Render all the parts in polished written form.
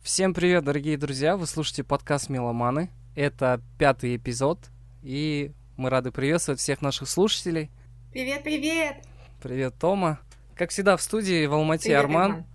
Всем привет, дорогие друзья! Вы слушаете подкаст «Меломаны». Это 5-й эпизод, и мы рады приветствовать всех наших слушателей. Привет! Привет, Тома. Как всегда, в студии в Алмате Привет, Арман. Арман.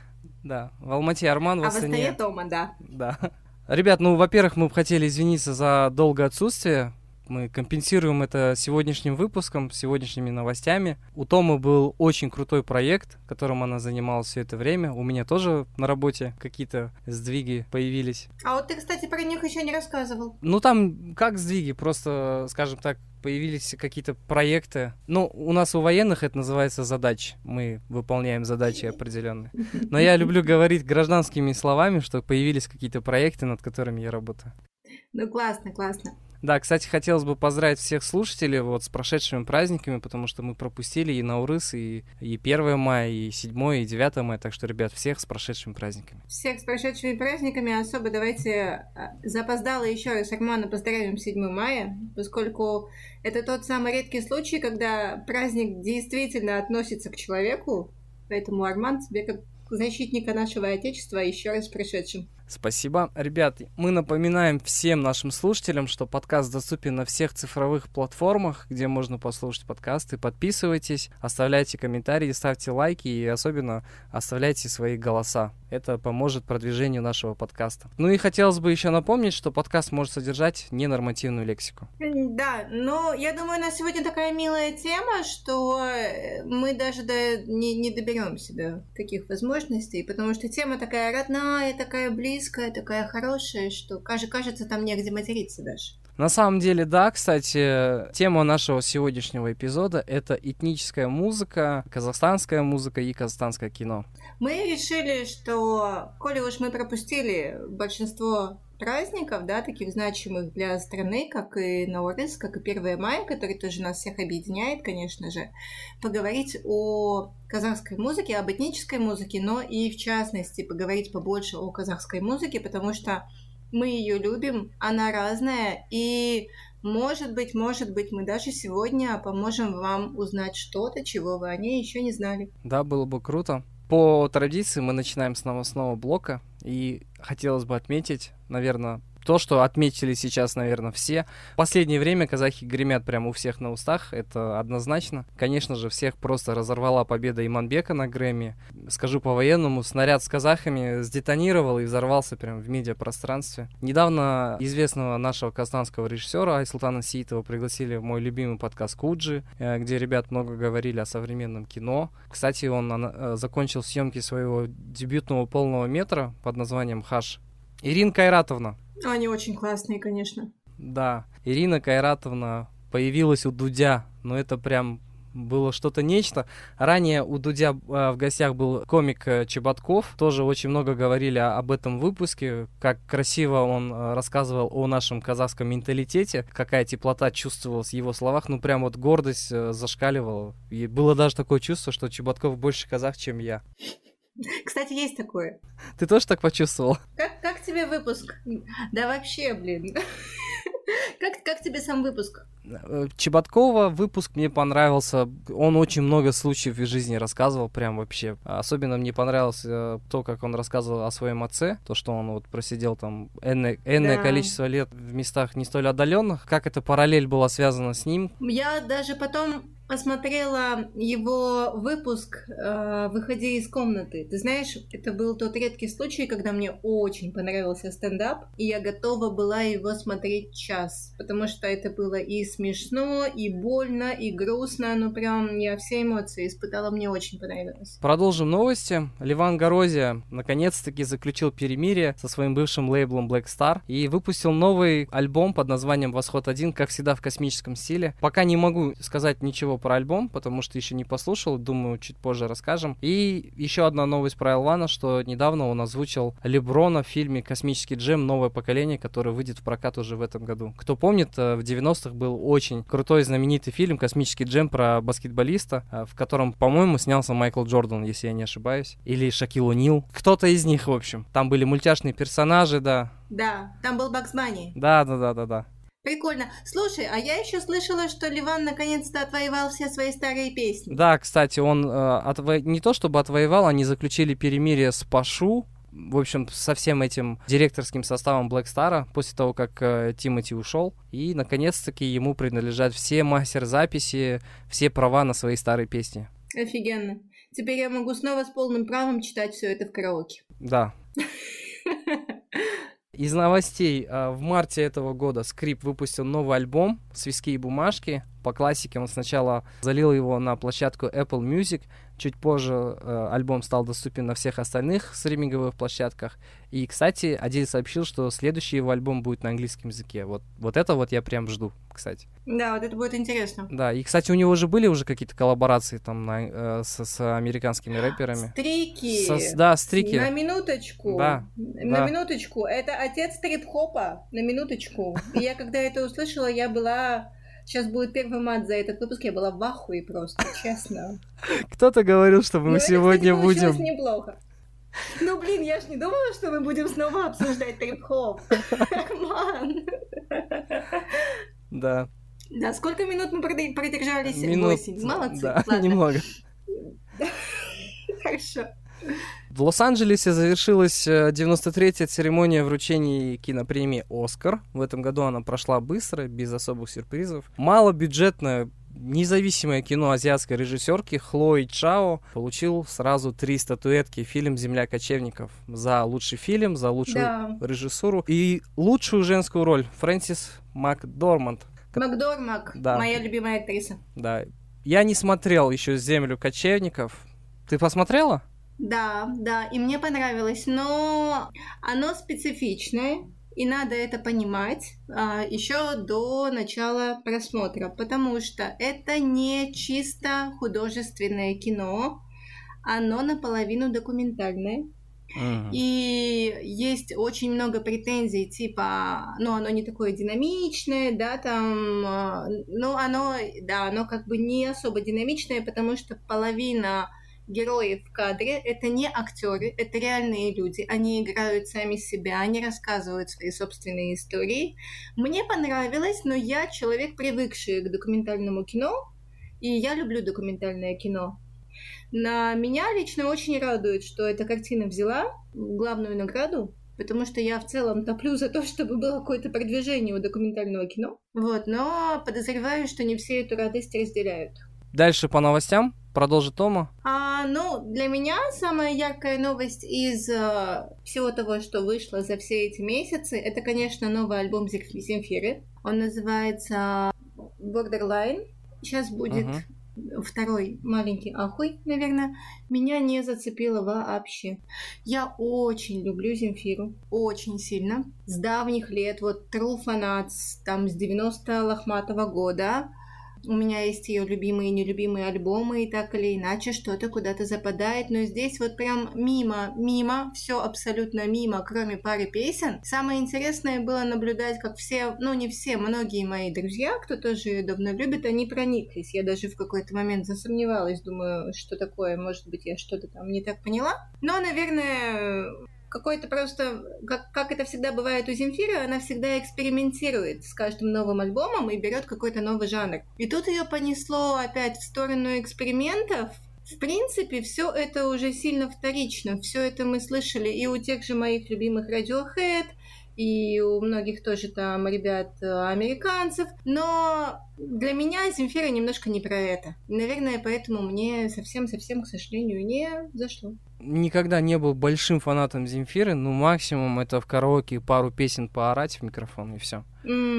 Да, в Алмате Арман, в А в Астане Астане... Тома, да. Да. Ребят, во-первых, мы бы хотели извиниться за долгое отсутствие. Мы компенсируем это сегодняшним выпуском, сегодняшними новостями. У Томы был очень крутой проект, которым она занималась все это время. У меня тоже на работе какие-то сдвиги появились. А вот ты, кстати, про них еще не рассказывал. Там как сдвиги, просто, скажем так, появились какие-то проекты. У нас у военных это называется задачи. Мы выполняем задачи определенные. Но я люблю говорить гражданскими словами, что появились какие-то проекты, над которыми я работаю. Классно. Да, кстати, хотелось бы поздравить всех слушателей с прошедшими праздниками, потому что мы пропустили и Наурыз, и 1 мая, и 7, и 9 мая. Так что, ребят, всех с прошедшими праздниками. Всех с прошедшими праздниками. Особо давайте запоздало еще раз Армана поздравим 7 мая, поскольку это тот самый редкий случай, когда праздник действительно относится к человеку. Поэтому, Арман, тебе как защитника нашего Отечества еще раз прошедшим. Спасибо. Ребят, мы напоминаем всем нашим слушателям, что подкаст доступен на всех цифровых платформах, где можно послушать подкасты. Подписывайтесь, оставляйте комментарии, ставьте лайки и особенно оставляйте свои голоса. Это поможет продвижению нашего подкаста. И хотелось бы еще напомнить, что подкаст может содержать ненормативную лексику. Да, но я думаю, у нас сегодня такая милая тема, что мы даже не доберемся до таких возможностей, потому что тема такая родная, такая близкая, такая хорошая, что кажется, там негде материться даже. На самом деле, да, кстати, тема нашего сегодняшнего эпизода — это этническая музыка, казахстанская музыка и казахстанское кино. Мы решили, что, коли уж мы пропустили большинство праздников, да, таких значимых для страны, как и Наурыз, как и 1 мая, который тоже нас всех объединяет, конечно же, поговорить о казахской музыке, об этнической музыке, но и, в частности, поговорить побольше о казахской музыке, потому что мы ее любим, она разная, и, может быть, мы даже сегодня поможем вам узнать что-то, чего вы о ней еще не знали. Да, было бы круто. По традиции мы начинаем с новостного блока, и хотелось бы отметить, наверное, то, что отметили сейчас, наверное, все. В последнее время казахи гремят прямо у всех на устах, это однозначно. Конечно же, всех просто разорвала победа Иманбека на Грэмми. Скажу по-военному, снаряд с казахами сдетонировал и взорвался прямо в медиапространстве. Недавно известного нашего казахстанского режиссера Айсултана Сеитова пригласили в мой любимый подкаст «Куджи», где ребят много говорили о современном кино. Кстати, он закончил съемки своего дебютного полного метра под названием «Хаш». Ирина Кайратовна. Они очень классные, конечно. Да, Ирина Кайратовна появилась у Дудя, но это прям было что-то нечто. Ранее у Дудя в гостях был комик Чеботков, тоже очень много говорили об этом выпуске, как красиво он рассказывал о нашем казахском менталитете, какая теплота чувствовалась в его словах, прям гордость зашкаливала. И было даже такое чувство, что Чеботков больше казах, чем я. Кстати, есть такое. Ты тоже так почувствовал? Как тебе выпуск? Да вообще, блин. Как тебе сам выпуск? Чеботкова выпуск мне понравился. Он очень много случаев из жизни рассказывал, прям вообще. Особенно мне понравилось то, как он рассказывал о своем отце, то, что он просидел там энное количество лет в местах не столь отдаленных. Как эта параллель была связана с ним? Я даже потом посмотрела его выпуск «Выходи из комнаты». Ты знаешь, это был тот редкий случай, когда мне очень понравился стендап, и я готова была его смотреть час, потому что это было и смешно, и больно, и грустно, прям я все эмоции испытала, мне очень понравилось. Продолжим новости. Леван Горозия наконец-таки заключил перемирие со своим бывшим лейблом Black Star и выпустил новый альбом под названием «Восход-1», как всегда в космическом стиле. Пока не могу сказать ничего про альбом, потому что еще не послушал, думаю, чуть позже расскажем. И еще одна новость про Элвана, что недавно он озвучил Леброна в фильме «Космический джем. Новое поколение», который выйдет в прокат уже в этом году. Кто помнит, в 90-х был очень крутой знаменитый фильм «Космический джем» про баскетболиста, в котором, по-моему, снялся Майкл Джордан, если я не ошибаюсь, или Шакил О'Нил. Кто-то из них, в общем. Там были мультяшные персонажи, да. Да, там был Бакс Банни. Да. Прикольно. Слушай, а я еще слышала, что Ливан наконец-то отвоевал все свои старые песни. Да, кстати, он не то чтобы отвоевал, они заключили перемирие с Пашу, в общем, со всем этим директорским составом Black Star после того, как Тимоти ушел. И, наконец-таки, ему принадлежат все мастер-записи, все права на свои старые песни. Офигенно. Теперь я могу снова с полным правом читать все это в караоке. Да. Из новостей. В марте этого года Скрип выпустил новый альбом «Свистки и бумажки». По классике он сначала залил его на площадку Apple Music. Чуть позже альбом стал доступен на всех остальных стриминговых площадках. И, кстати, Адель сообщил, что следующий его альбом будет на английском языке. Вот это вот я прям жду, кстати. Да, вот это будет интересно. Да, и, кстати, у него же были уже какие-то коллаборации там с американскими рэперами. Стрики! Да, Стрики. На минуточку. Да. На минуточку. Это отец трип-хопа. На минуточку. И я, когда это услышала, я была... Сейчас будет первый мат за этот выпуск, я была в ахуе просто, честно. Кто-то говорил, что мы сегодня это, будем... получилось неплохо. Ну, блин, я ж не думала, что мы будем снова обсуждать трип-хоп. Ман. Да. Да, сколько минут мы продержались? Минут. 8. Молодцы. Да, ладно. немного. Хорошо. В Лос-Анджелесе завершилась 93-я церемония вручения кинопремии «Оскар». В этом году она прошла быстро, без особых сюрпризов. Малобюджетное, независимое кино азиатской режиссерки Хлои Чао получил сразу 3 статуэтки. Фильм «Земля кочевников» за лучший фильм, за лучшую режиссуру и лучшую женскую роль Фрэнсис Макдорманд. Макдормак, да. Моя любимая актриса. Да. Я не смотрел еще «Землю кочевников». Ты посмотрела? Да, и мне понравилось, но оно специфичное, и надо это понимать еще до начала просмотра, потому что это не чисто художественное кино, оно наполовину документальное. И есть очень много претензий, типа, оно не такое динамичное, да, там, оно как бы не особо динамичное, потому что половина герои в кадре — это не актеры, это реальные люди. Они играют сами себя, они рассказывают свои собственные истории. Мне понравилось, но я человек, привыкший к документальному кино, и я люблю документальное кино. На меня лично очень радует, что эта картина взяла главную награду, потому что я в целом топлю за то, чтобы было какое-то продвижение у документального кино. Но подозреваю, что не все эту радость разделяют. Дальше по новостям. Продолжит Тома. Для меня самая яркая новость из всего того, что вышло за все эти месяцы, это, конечно, новый альбом Земфиры. Он называется Borderline. Сейчас будет второй маленький ахуй, наверное. Меня не зацепило вообще. Я очень люблю Земфиру, очень сильно. С давних лет, true фанатс, там с 90-го года. У меня есть ее любимые и нелюбимые альбомы, и так или иначе что-то куда-то западает, но здесь прям мимо, все абсолютно мимо, кроме пары песен. Самое интересное было наблюдать, как все, не все, многие мои друзья, кто тоже ее давно любит, они прониклись. Я даже в какой-то момент засомневалась, думаю, что такое, может быть, я что-то там не так поняла. Но, наверное... Какой-то просто, как это всегда бывает у Земфиры, она всегда экспериментирует с каждым новым альбомом и берет какой-то новый жанр. И тут ее понесло опять в сторону экспериментов. В принципе, все это уже сильно вторично. Все это мы слышали и у тех же моих любимых Radiohead, и у многих тоже там ребят-американцев. Но для меня Земфира немножко не про это. Наверное, поэтому мне совсем-совсем, к сожалению, не зашло. Никогда не был большим фанатом Земфиры, максимум это в караоке пару песен поорать в микрофон и все.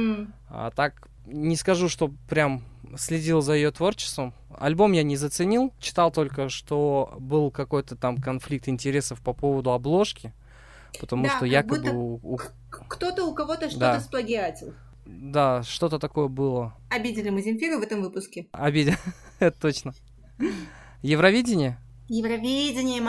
А так, не скажу, что прям следил за ее творчеством. Альбом я не заценил, читал только, что был какой-то там конфликт интересов по поводу обложки, потому что якобы... Кто-то у кого-то что-то сплагиатил. Да, что-то такое было. Обидели мы Земфиру в этом выпуске. Обидели, это точно. Евровидение? Евровидение,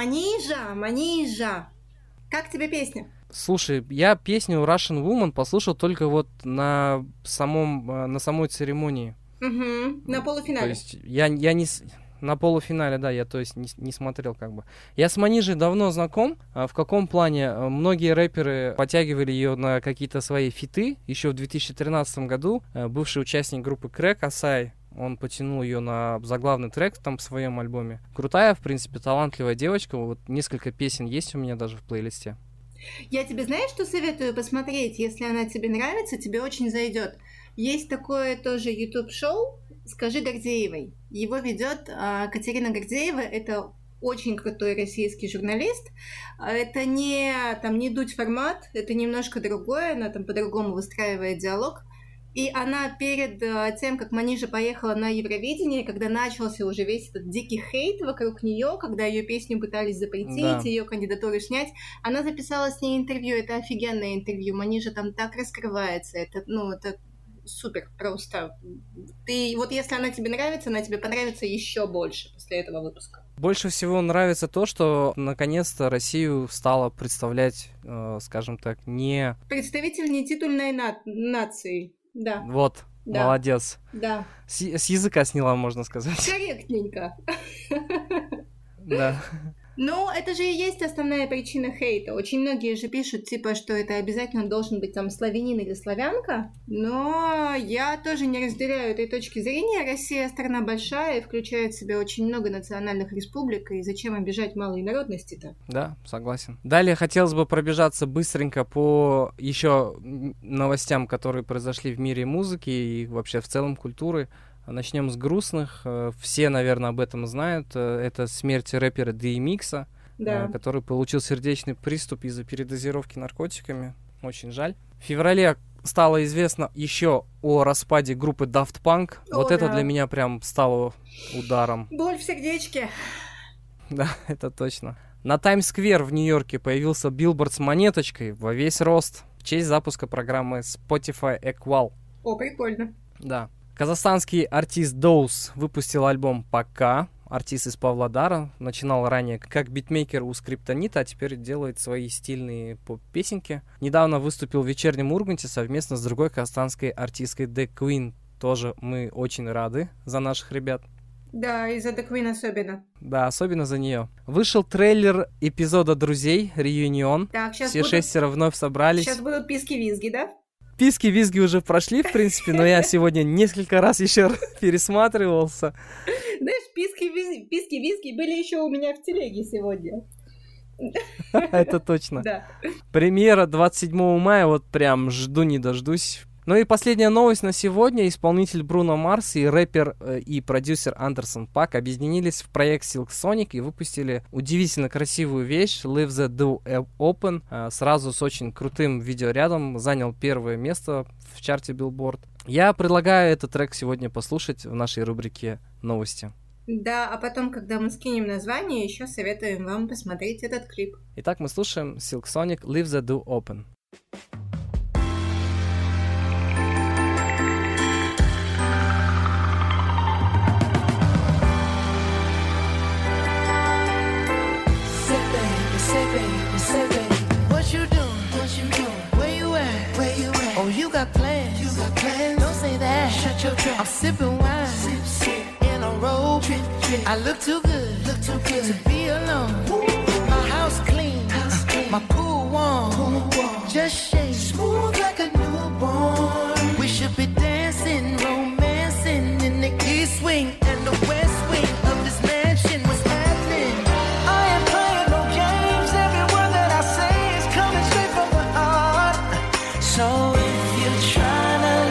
Манижа. Как тебе песня? Слушай, я песню Russian Woman послушал только на самой церемонии. На полуфинале. То есть я не... На полуфинале, да, я не смотрел как бы. Я с Манижей давно знаком. В каком плане? Многие рэперы подтягивали ее на какие-то свои фиты. Еще в 2013 году бывший участник группы Crack Асай Он потянул ее на заглавный трек там в своем альбоме. Крутая, в принципе, талантливая девочка. Вот несколько песен есть у меня даже в плейлисте. Я тебе, знаешь, что советую посмотреть? Если она тебе нравится, тебе очень зайдет. Есть такое тоже YouTube-шоу «Скажи Гордеевой». Его ведет Катерина Гордеева. Это очень крутой российский журналист. Это не дуть формат, это немножко другое, она там по-другому выстраивает диалог. И она перед тем, как Манижа поехала на Евровидение, когда начался уже весь этот дикий хейт вокруг нее, когда ее песню пытались запретить, ее кандидатуру снять, она записала с ней интервью. Это офигенное интервью. Манижа там так раскрывается. Это супер просто. Вот если она тебе нравится, она тебе понравится еще больше после этого выпуска. Больше всего нравится то, что наконец-то Россию стала представлять, скажем так, не... Представитель нетитульной нации. Да. Вот, да. Молодец. Да. С языка сняла, можно сказать. Корректненько. Да. Ну, это же и есть основная причина хейта. Очень многие же пишут, типа, что это обязательно должен быть там славянин или славянка, но я тоже не разделяю этой точки зрения. Россия страна большая и включает в себя очень много национальных республик, и зачем обижать малые народности-то? Да, согласен. Далее хотелось бы пробежаться быстренько по еще новостям, которые произошли в мире музыки и вообще в целом культуры. Начнем с грустных. Все, наверное, об этом знают. Это смерть рэпера DMX, да. Который получил сердечный приступ из-за передозировки наркотиками. Очень жаль. В феврале стало известно еще о распаде группы Daft Punk. Вот это для меня прям стало ударом. Боль в сердечке. Да, это точно. На Таймс-сквер в Нью-Йорке появился билборд с монеточкой во весь рост в честь запуска программы Spotify Equal. О, прикольно. Да. Казахстанский артист Доус выпустил альбом «Пока». Артист из Павлодара. Начинал ранее как битмейкер у Скриптонита, а теперь делает свои стильные поп-песенки. Недавно выступил в «Вечернем Урганте» совместно с другой казахстанской артисткой The Queen. Тоже мы очень рады за наших ребят. Да, и за The Queen особенно. Да, особенно за нее. Вышел трейлер эпизода «Друзей», «Реюнион». Так, все шестеро вновь собрались. Сейчас будут писки-визги, да? Писки-визги уже прошли, в принципе, но я сегодня несколько раз еще пересматривался. Знаешь, писки-визги были еще у меня в телеге сегодня. Это точно. Да. Премьера 27 мая, вот прям жду не дождусь. Ну и последняя новость на сегодня. Исполнитель Бруно Марс и рэпер и продюсер Андерсон .Paak объединились в проект Silk Sonic и выпустили удивительно красивую вещь Leave the Door Open. Сразу с очень крутым видеорядом занял первое место в чарте Billboard. Я предлагаю этот трек сегодня послушать в нашей рубрике «Новости». Да, а потом, когда мы скинем название, еще советуем вам посмотреть этот клип. Итак, мы слушаем Silk Sonic Leave the Door Open. I'm sipping wine, in a robe. I look too good to be alone. My house clean, my pool warm. Just shake smooth like a newborn. We should be dancing, romancing in the east wing and the west wing of this mansion. What's happening? I ain't playing no games. Every word that I say is coming straight from the heart. So if you're trying to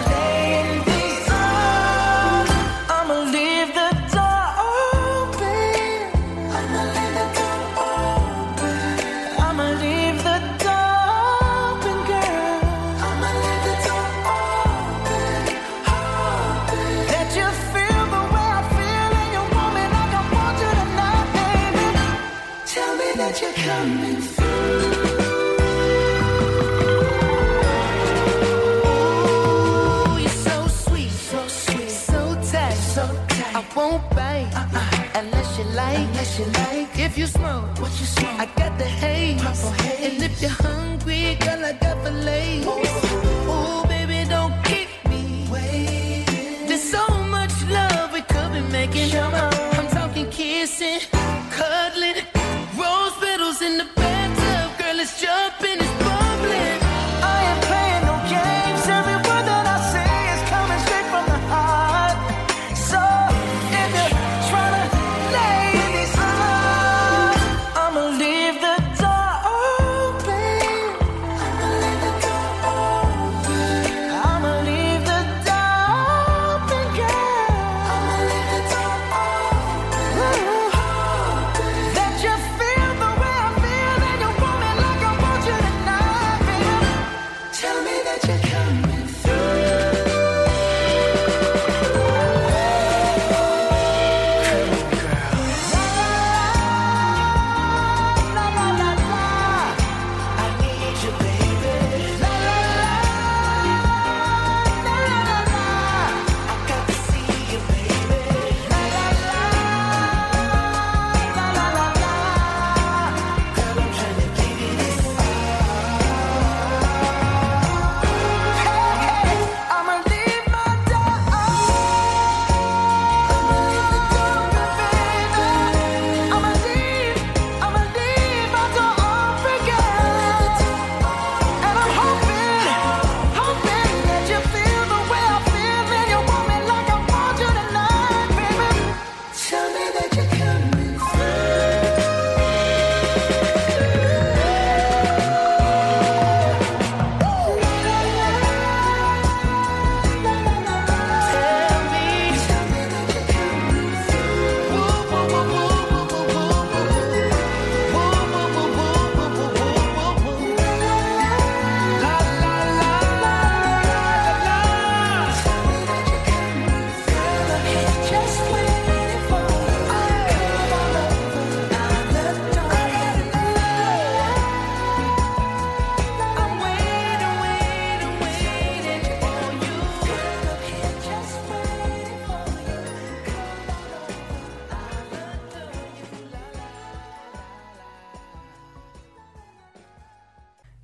if you smoke, what you smoke? I got the haze. And if you're hungry, girl, I got fillets. Ooh, baby, don't keep me waiting. There's so much love we could be making. I'm talking kissing, cuddling, rose petals in the bathtub. Girl, it's jumping, it's bubbling. I ain't playing no games. Every word that I say is coming straight from the heart. So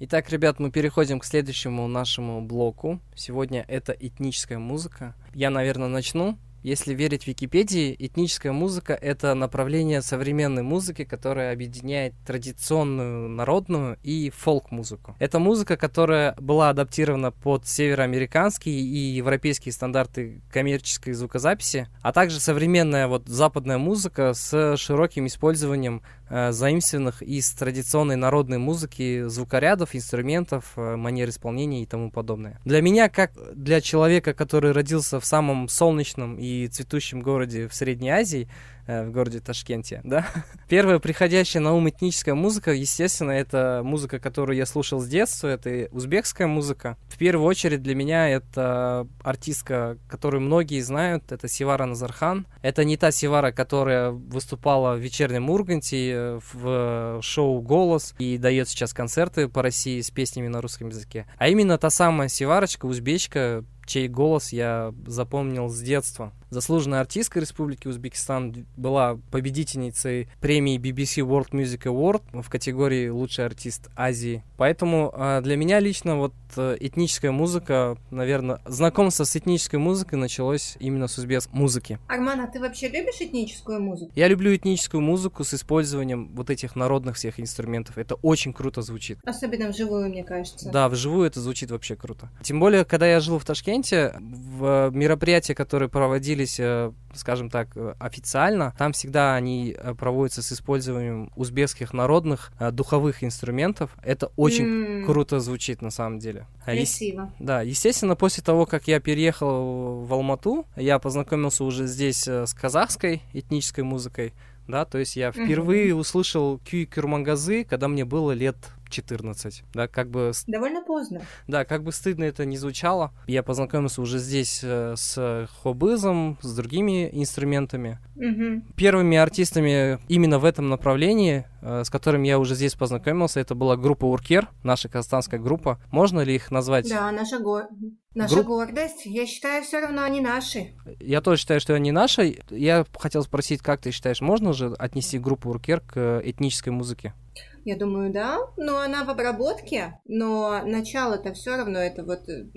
Итак, ребят, мы переходим к следующему нашему блоку. Сегодня это этническая музыка. Я, наверное, начну. Если верить Википедии, этническая музыка — это направление современной музыки, которое объединяет традиционную народную и фолк-музыку. Это музыка, которая была адаптирована под североамериканские и европейские стандарты коммерческой звукозаписи, а также современная западная музыка с широким использованием заимствованных из традиционной народной музыки звукорядов, инструментов, манер исполнения и тому подобное. Для меня, как для человека, который родился в самом солнечном и цветущем городе в Средней Азии, в городе Ташкенте, да, первая приходящая на ум этническая музыка, естественно, это музыка, которую я слушал с детства, это узбекская музыка. В первую очередь для меня это артистка, которую многие знают, это Севара Назархан. Это не та Севара, которая выступала в вечернем Урганте, в шоу «Голос» и дает сейчас концерты по России с песнями на русском языке, а именно та самая Севарочка, узбечка, чей голос я запомнил с детства. Заслуженная артистка Республики Узбекистан, была победительницей премии BBC World Music Award в категории «Лучший артист Азии». Поэтому для меня лично этническая музыка, наверное, знакомство с этнической музыкой началось именно с узбекской музыки. Арман, а ты вообще любишь этническую музыку? Я люблю этническую музыку с использованием этих народных всех инструментов. Это очень круто звучит. Особенно вживую, мне кажется. Да, вживую это звучит вообще круто. Тем более, когда я жил в Ташкенте, в мероприятия, которые проводились, скажем так, официально, там всегда они проводятся с использованием узбекских народных духовых инструментов. Это очень круто звучит на самом деле. Красиво. Да, естественно, после того, как я переехал в Алмату, я познакомился уже здесь с казахской этнической музыкой. Да, то есть я впервые услышал Күй Кюрмангазы, когда мне было лет 14, да, как бы... Довольно поздно. Да, как бы стыдно это ни звучало. Я познакомился уже здесь с хобызом, с другими инструментами. Первыми артистами именно в этом направлении, с которыми я уже здесь познакомился, это была группа Уркер, наша казахстанская группа. Можно ли их назвать? Да, наша гордость. Я считаю, все равно они наши. Я тоже считаю, что они наши. Я хотел спросить, как ты считаешь, можно же отнести группу Уркер к этнической музыке? Я думаю, да, но она в обработке, но начало-то все равно это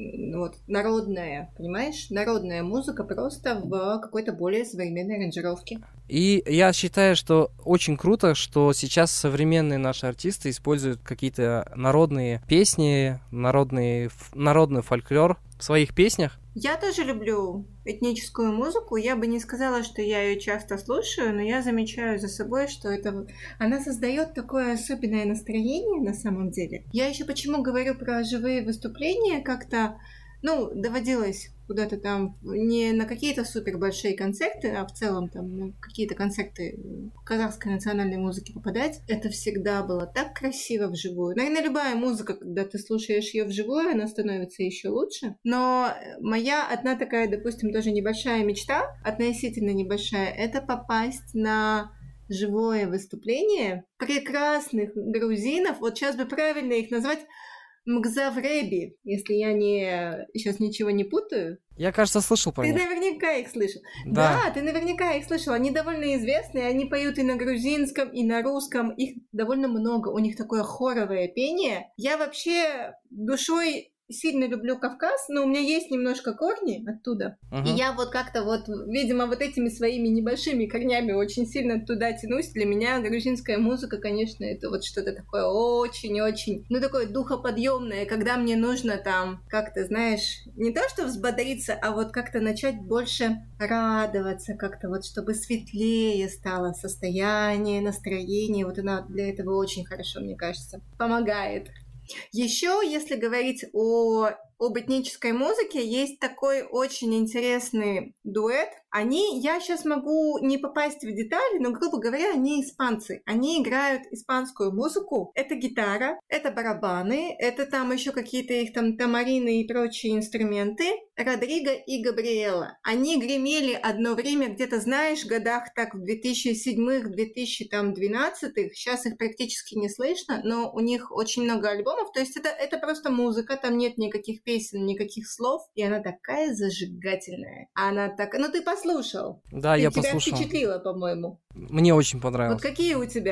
народная, понимаешь? Народная музыка просто в какой-то более современной аранжировке. И я считаю, что очень круто, что сейчас современные наши артисты используют какие-то народные песни, народный фольклор в своих песнях. Я тоже люблю этническую музыку. Я бы не сказала, что я ее часто слушаю, но я замечаю за собой, что она создает такое особенное настроение на самом деле. Я еще почему говорю про живые выступления, как-то, доводилось куда-то там не на какие-то супер большие концерты, а в целом там на какие-то концерты казахской национальной музыки попадать. Это всегда было так красиво вживую. Наверное, любая музыка, когда ты слушаешь ее вживую, она становится еще лучше. Но моя одна такая, допустим, тоже небольшая мечта, относительно небольшая, это попасть на живое выступление прекрасных грузинов. Вот сейчас бы правильно их назвать Мгзавреби, если я сейчас ничего не путаю. Я, кажется, слышал про них. Ты наверняка их слышал. Да, ты наверняка их слышал. Они довольно известные, они поют и на грузинском, и на русском. Их довольно много. У них такое хоровое пение. Я вообще душой сильно люблю Кавказ, но у меня есть немножко корни оттуда. И я как-то видимо, этими своими небольшими корнями очень сильно туда тянусь. Для меня грузинская музыка, конечно, это что-то такое очень-очень, такое духоподъемное, когда мне нужно там как-то, знаешь, не то что взбодриться, а как-то начать больше радоваться, как-то чтобы светлее стало состояние, настроение. Она для этого очень хорошо, мне кажется, помогает. Еще, если говорить об этнической музыке, есть такой очень интересный дуэт. Я сейчас могу не попасть в детали, но, грубо говоря, они испанцы. Они играют испанскую музыку. Это гитара, это барабаны, это там еще какие-то их там тамарины и прочие инструменты. Родриго и Габриэла. Они гремели одно время, где-то, знаешь, в годах так в 2007-х, 2012-х. Сейчас их практически не слышно, но у них очень много альбомов. То есть это просто музыка, там нет никаких песен, никаких слов. И она такая зажигательная. Она так... ты послушал. Да, я послушал. Тебя впечатлило, по-моему. Мне очень понравилось. Какие у тебя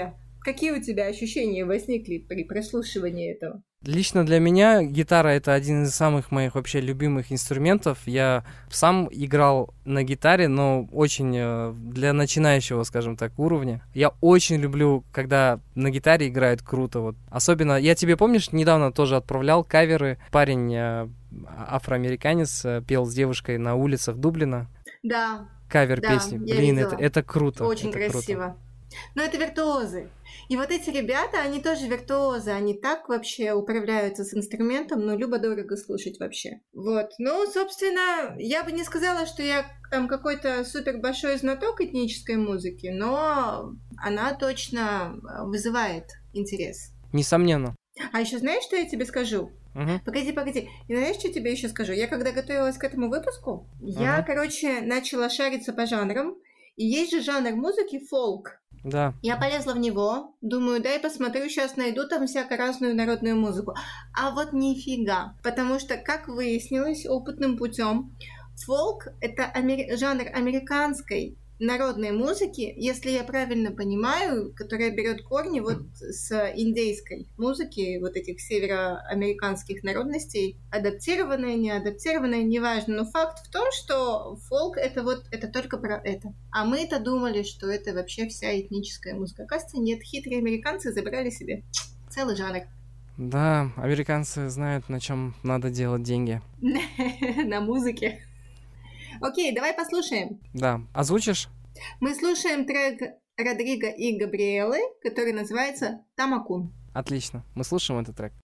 Какие у тебя ощущения возникли при прослушивании этого? Лично для меня гитара — это один из самых моих вообще любимых инструментов. Я сам играл на гитаре, но очень для начинающего, скажем так, уровня. Я очень люблю, когда на гитаре играют круто. Вот. Особенно, я тебе, помнишь, недавно тоже отправлял каверы. Парень, афроамериканец, пел с девушкой на улицах Дублина. Да. Кавер Да, песни. я Блин, видела. это круто. Очень это красиво. Круто. Но это виртуозы. И вот эти ребята, они тоже виртуозы, они так вообще управляются с инструментом, ну, любо-дорого слушать вообще. Вот, ну, собственно, я бы не сказала, что я там какой-то супер большой знаток этнической музыки, но она точно вызывает интерес. Несомненно. А еще знаешь, что я тебе скажу? Угу. Погоди. И знаешь, что тебе еще скажу? Я когда готовилась к этому выпуску, я, начала шариться по жанрам, и есть же жанр музыки фолк. Да. Я полезла в него, думаю, дай посмотрю, сейчас найду там всяко разную народную музыку. А вот нифига, потому что, как выяснилось опытным путем, фолк — это жанр американской народной музыки, если я правильно понимаю, которая берет корни вот с индейской музыки, вот этих североамериканских народностей, адаптированная, не адаптированная, неважно, но факт в том, что фолк — это только про это. А мы-то думали, что это вообще вся этническая музыка. Оказывается, нет, хитрые американцы забрали себе целый жанр. Да, американцы знают, на чем надо делать деньги. На музыке. Окей, давай послушаем. Да. Озвучишь? Мы слушаем трек Родриго и Габриэлы, который называется «Тамакун». Отлично. Мы слушаем этот трек.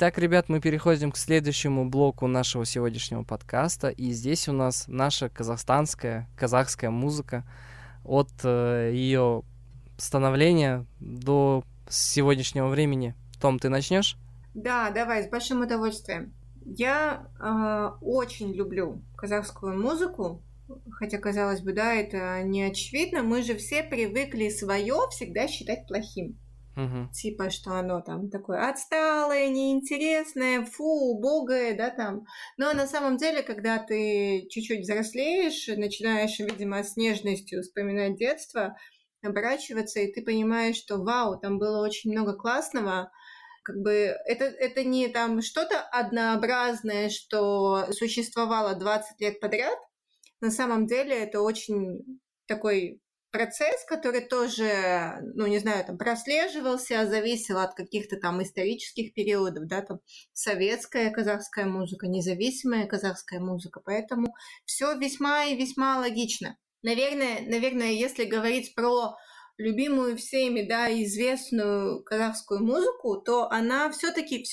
Итак, ребят, мы переходим к следующему блоку нашего сегодняшнего подкаста. И здесь у нас наша казахская музыка от ее становления до сегодняшнего времени. Том, ты начнешь? Да, давай, с большим удовольствием. Я очень люблю казахскую музыку, хотя, казалось бы, да, это не очевидно. Мы же все привыкли свое всегда считать плохим. Типа, что оно там такое отсталое, неинтересное, фу, убогое, да, там. Но на самом деле, когда ты чуть-чуть взрослеешь, начинаешь, видимо, с нежностью вспоминать детство, оборачиваться, и ты понимаешь, что вау, там было очень много классного. Как бы это не там что-то однообразное, что существовало 20 лет подряд. На самом деле это очень такой процесс, который тоже, ну, не знаю, там прослеживался, зависел от каких-то там исторических периодов, да, там советская казахская музыка, независимая казахская музыка, поэтому все весьма и весьма логично. Наверное, если говорить про любимую всеми, да, известную казахскую музыку, то она все-таки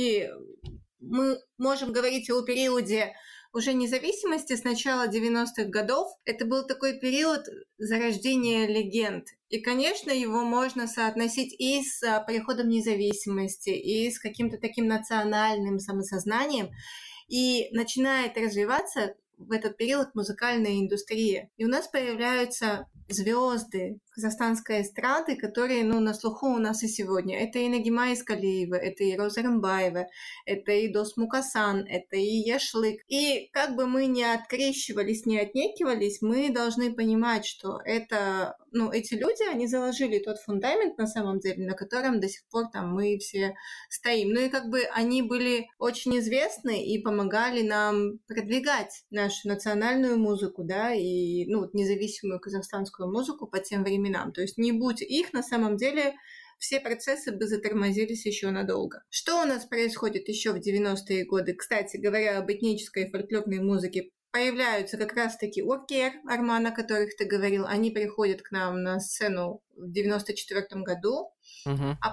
мы можем говорить о периоде уже независимости с начала 90-х годов. Это был такой период зарождения легенд. И, конечно, его можно соотносить и с приходом независимости, и с каким-то таким национальным самосознанием. И начинает развиваться в этот период музыкальная индустрия. И у нас появляются звезды казахстанской эстрады, которые, ну, на слуху у нас и сегодня. Это и Нагима Искалиева, это и Роза Рымбаева, это и Дос Мукасан, это и Яшлык. И как бы мы ни открещивались, ни отнекивались, мы должны понимать, что это, ну, эти люди, они заложили тот фундамент, на самом деле, на котором до сих пор там мы все стоим. Ну и как бы они были очень известны и помогали нам продвигать нашу национальную музыку, да, и, ну, вот независимую казахстанскую музыку по тем временам. То есть не будь их, на самом деле все процессы бы затормозились еще надолго. Что у нас происходит еще в 90-е годы? Кстати говоря, об этнической и фольклорной музыке. Появляются как раз-таки Уркер, Арман, о которых ты говорил. Они приходят к нам на сцену в 94-м году. А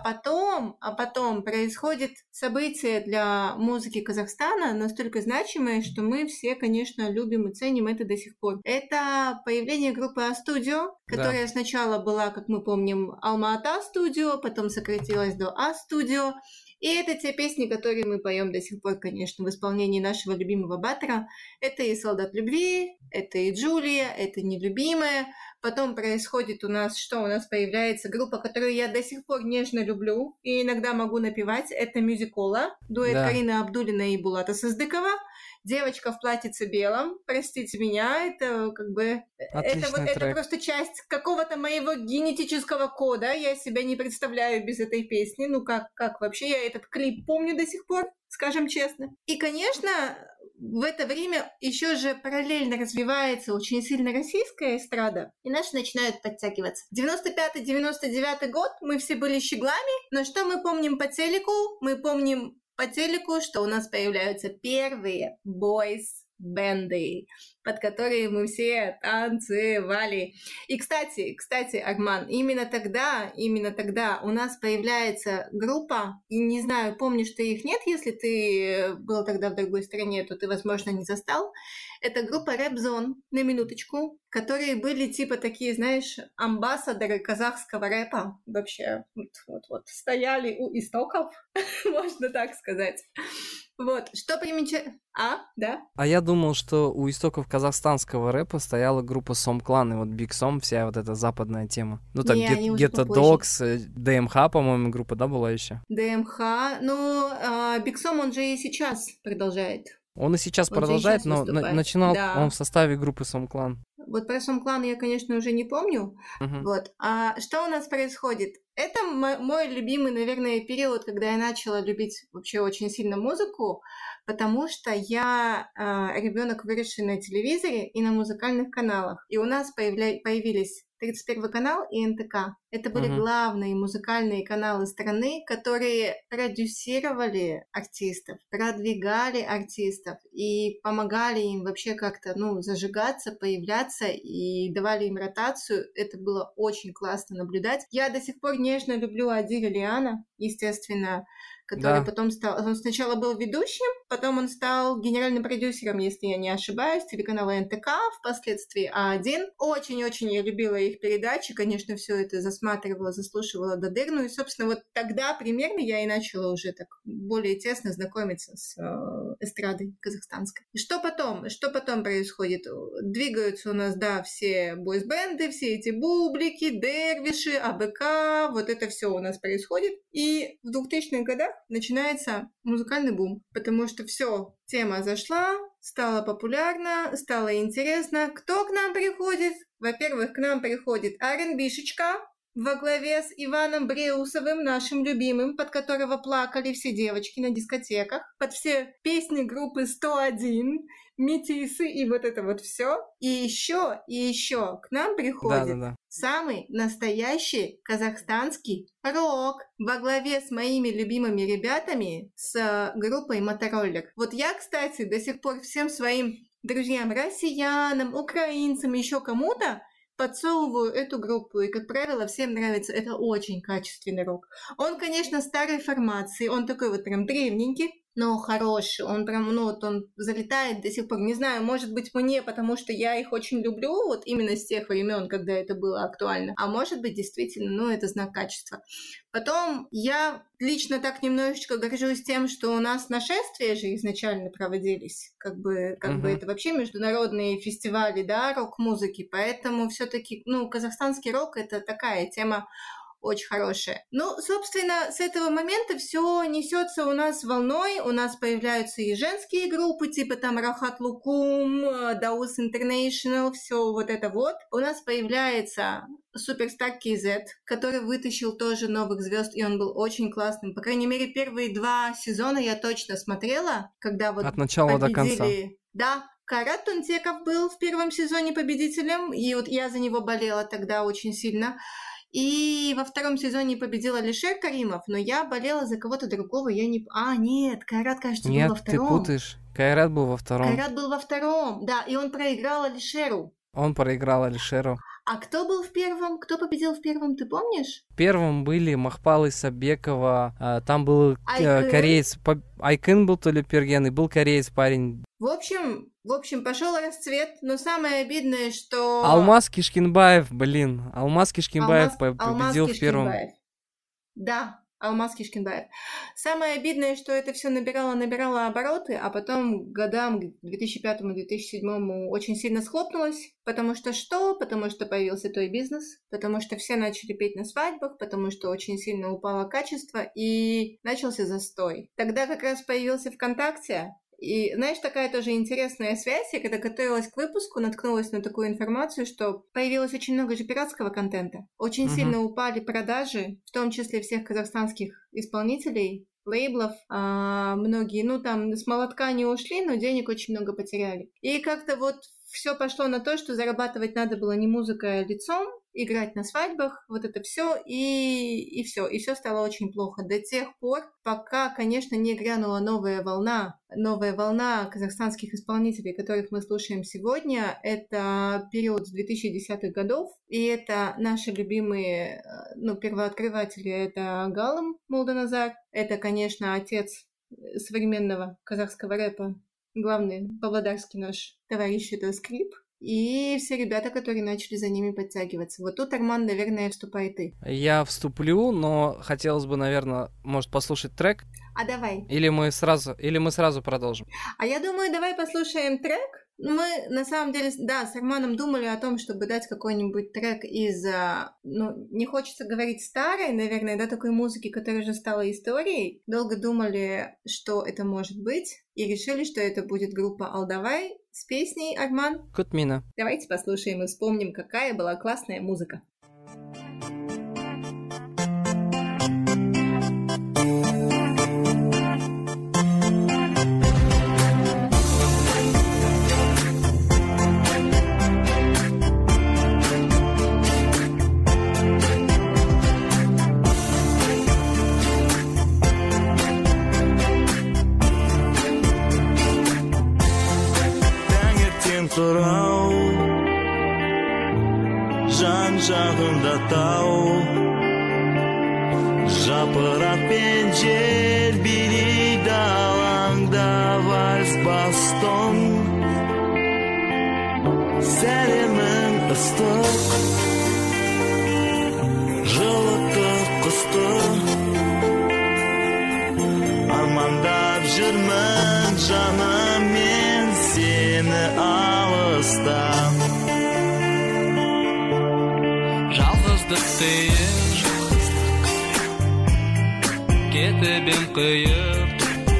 потом происходит событие для музыки Казахстана настолько значимое, что мы все, конечно, любим и ценим это до сих пор. Это появление группы А-студио, которая сначала была, как мы помним, Алма-Ата студио, потом сократилась до А-студио. И это те песни, которые мы поем до сих пор, конечно, в исполнении нашего любимого Баттера. Это и «Солдат любви», это и «Джулия», это «Нелюбимая». Потом происходит у нас, что у нас появляется группа, которую я до сих пор нежно люблю и иногда могу напевать. Это «Мюзикола», дуэт Карины Абдуллиной и Булата Сыздыкова. «Девочка в платьице белом», простите меня, это как бы... Это просто часть какого-то моего генетического кода. Я себя не представляю без этой песни. Ну как вообще? Я этот клип помню до сих пор, скажем честно. И, конечно, в это время еще же параллельно развивается очень сильно российская эстрада, и наши начинают подтягиваться. 95-99 год мы все были щеглами, но что мы помним по телеку? Мы помним по телеку, что у нас появляются первые бойс-бенды, под которые мы все танцевали. И, кстати, Арман, именно тогда у нас появляется группа, и не знаю, помнишь ты их, нет, если ты был тогда в другой стране, то ты, возможно, не застал. Это группа Рэп Зон, на минуточку, которые были типа такие, знаешь, амбассадоры казахского рэпа. Вообще, вот стояли у истоков, можно так сказать. Вот, что примечательно... Да? А я думал, что у истоков казахстанского рэпа стояла группа Сом-клан, и вот Биг Сом, вся вот эта западная тема. Ну так, Ghetto Dogs, ДМХ, по-моему, группа, да, была еще? ДМХ, ну, Биг Сом, он же и сейчас продолжает. Он и сейчас продолжает, но начинал он в составе группы Сом-клан. Вот про Сом-клан я, конечно, уже не помню. Вот. А что у нас происходит? Это мой любимый, наверное, период, когда я начала любить вообще очень сильно музыку, потому что я ребенок, выросший на телевизоре и на музыкальных каналах. И у нас появились 31 канал и НТК. Это были главные музыкальные каналы страны, которые продюсировали артистов, продвигали артистов и помогали им вообще как-то, зажигаться, появляться и давали им ротацию. Это было очень классно наблюдать. Я до сих пор нежно люблю Адиля Лиана, естественно, который Да. потом стал... Он сначала был ведущим, потом он стал генеральным продюсером, если я не ошибаюсь, телеканала НТК, впоследствии А1. Очень-очень я любила их передачи, конечно, все это засматривала, заслушивала до дыр. Ну и, собственно, вот тогда примерно я и начала уже так более тесно знакомиться с эстрадой казахстанской. И что потом? Что потом происходит? Двигаются у нас, да, все бойсбенды, все эти бублики, дервиши, АБК, вот это все у нас происходит. И в 2000-х годах начинается музыкальный бум, потому что все, тема зашла, стала популярна, стало интересно. Кто к нам приходит? Во-первых, к нам приходит R&B-шечка во главе с Иваном Бреусовым, нашим любимым, под которого плакали все девочки на дискотеках, под все песни группы 101, Метисы и вот это вот все. И еще к нам приходит Да. самый настоящий казахстанский рок во главе с моими любимыми ребятами с группой Мотороллер. Вот я, кстати, до сих пор всем своим друзьям, россиянам, украинцам, еще кому-то подсовываю эту группу, и, как правило, всем нравится. Это очень качественный рок. Он, конечно, старой формации, он такой вот прям древненький, но хороший, он прям, ну вот он залетает до сих пор. Не знаю, может быть мне, потому что я их очень люблю, вот именно с тех времен, когда это было актуально. А может быть, действительно, ну это знак качества. Потом я лично так немножечко горжусь тем, что у нас нашествия же изначально проводились, как бы это вообще международные фестивали, да, рок-музыки, поэтому все-таки, ну, казахстанский рок — это такая тема очень хорошая. Ну, собственно, с этого момента все несется у нас волной, у нас появляются и женские группы, типа там Рахат Лукум, Даус Интернешнл, все вот это вот. У нас появляется Суперстар KZ, который вытащил тоже новых звезд, и он был очень классным. По крайней мере, первые 2 сезона я точно смотрела, когда вот От начала до конца. Да, Кайрат Тунтеков был в первом сезоне победителем, и вот я за него болела тогда очень сильно. И во 2 сезоне победил Алишер Каримов, но я болела за кого-то другого, я не... нет, Кайрат, кажется, был во 2. Нет, ты путаешь. Кайрат был во 2. Кайрат был во 2, да, и он проиграл Алишеру. Он проиграл Алишеру. А кто был в 1? Кто победил в 1, ты помнишь? В 1 были Махпал Исабекова, там был Айкын. кореец, Айкын был то ли Перген, и был кореец парень. В общем, пошел расцвет, но самое обидное, что... Алмаз Кишкинбаев победил в 1. Да, Алмаз Кишкинбаев. Самое обидное, что это все набирало обороты, а потом к годам, к 2005-2007 очень сильно схлопнулось. Потому что появился той-бизнес, потому что все начали петь на свадьбах, потому что очень сильно упало качество и начался застой. Тогда как раз появился ВКонтакте. И, знаешь, такая тоже интересная связь. Я когда готовилась к выпуску, наткнулась на такую информацию, что появилось очень много же пиратского контента. Очень сильно упали продажи, в том числе всех казахстанских исполнителей, лейблов. Многие, ну там с молотка не ушли, но денег очень много потеряли. И как-то вот все пошло на то, что зарабатывать надо было не музыкой, а лицом, играть на свадьбах, вот это все, и все стало очень плохо. До тех пор, пока, конечно, не грянула новая волна казахстанских исполнителей, которых мы слушаем сегодня. Это период с 2010-х годов, и это наши любимые, первооткрыватели, это Галым Молданазар, это, конечно, отец современного казахского рэпа, главный павлодарский наш товарищ, это Скрип, и все ребята, которые начали за ними подтягиваться. Вот тут, Арман, наверное, вступай ты. Я вступлю, но хотелось бы, наверное, может, послушать трек. А давай. Или мы сразу продолжим. А я думаю, давай послушаем трек. Мы, на самом деле, да, с Арманом думали о том, чтобы дать какой-нибудь трек из, не хочется говорить старой, наверное, да, такой музыки, которая уже стала историей. Долго думали, что это может быть, и решили, что это будет группа Алдавай с песней «Арман». Кутмина. Давайте послушаем и вспомним, какая была классная музыка. Сұрау жан жағымда тау жапырақпен жел Сәлемің ыстық, жылытты құсты, армандап жүрмін жаным мен сені алыста. Жалғыздық тиіп, кетіп ем қиып,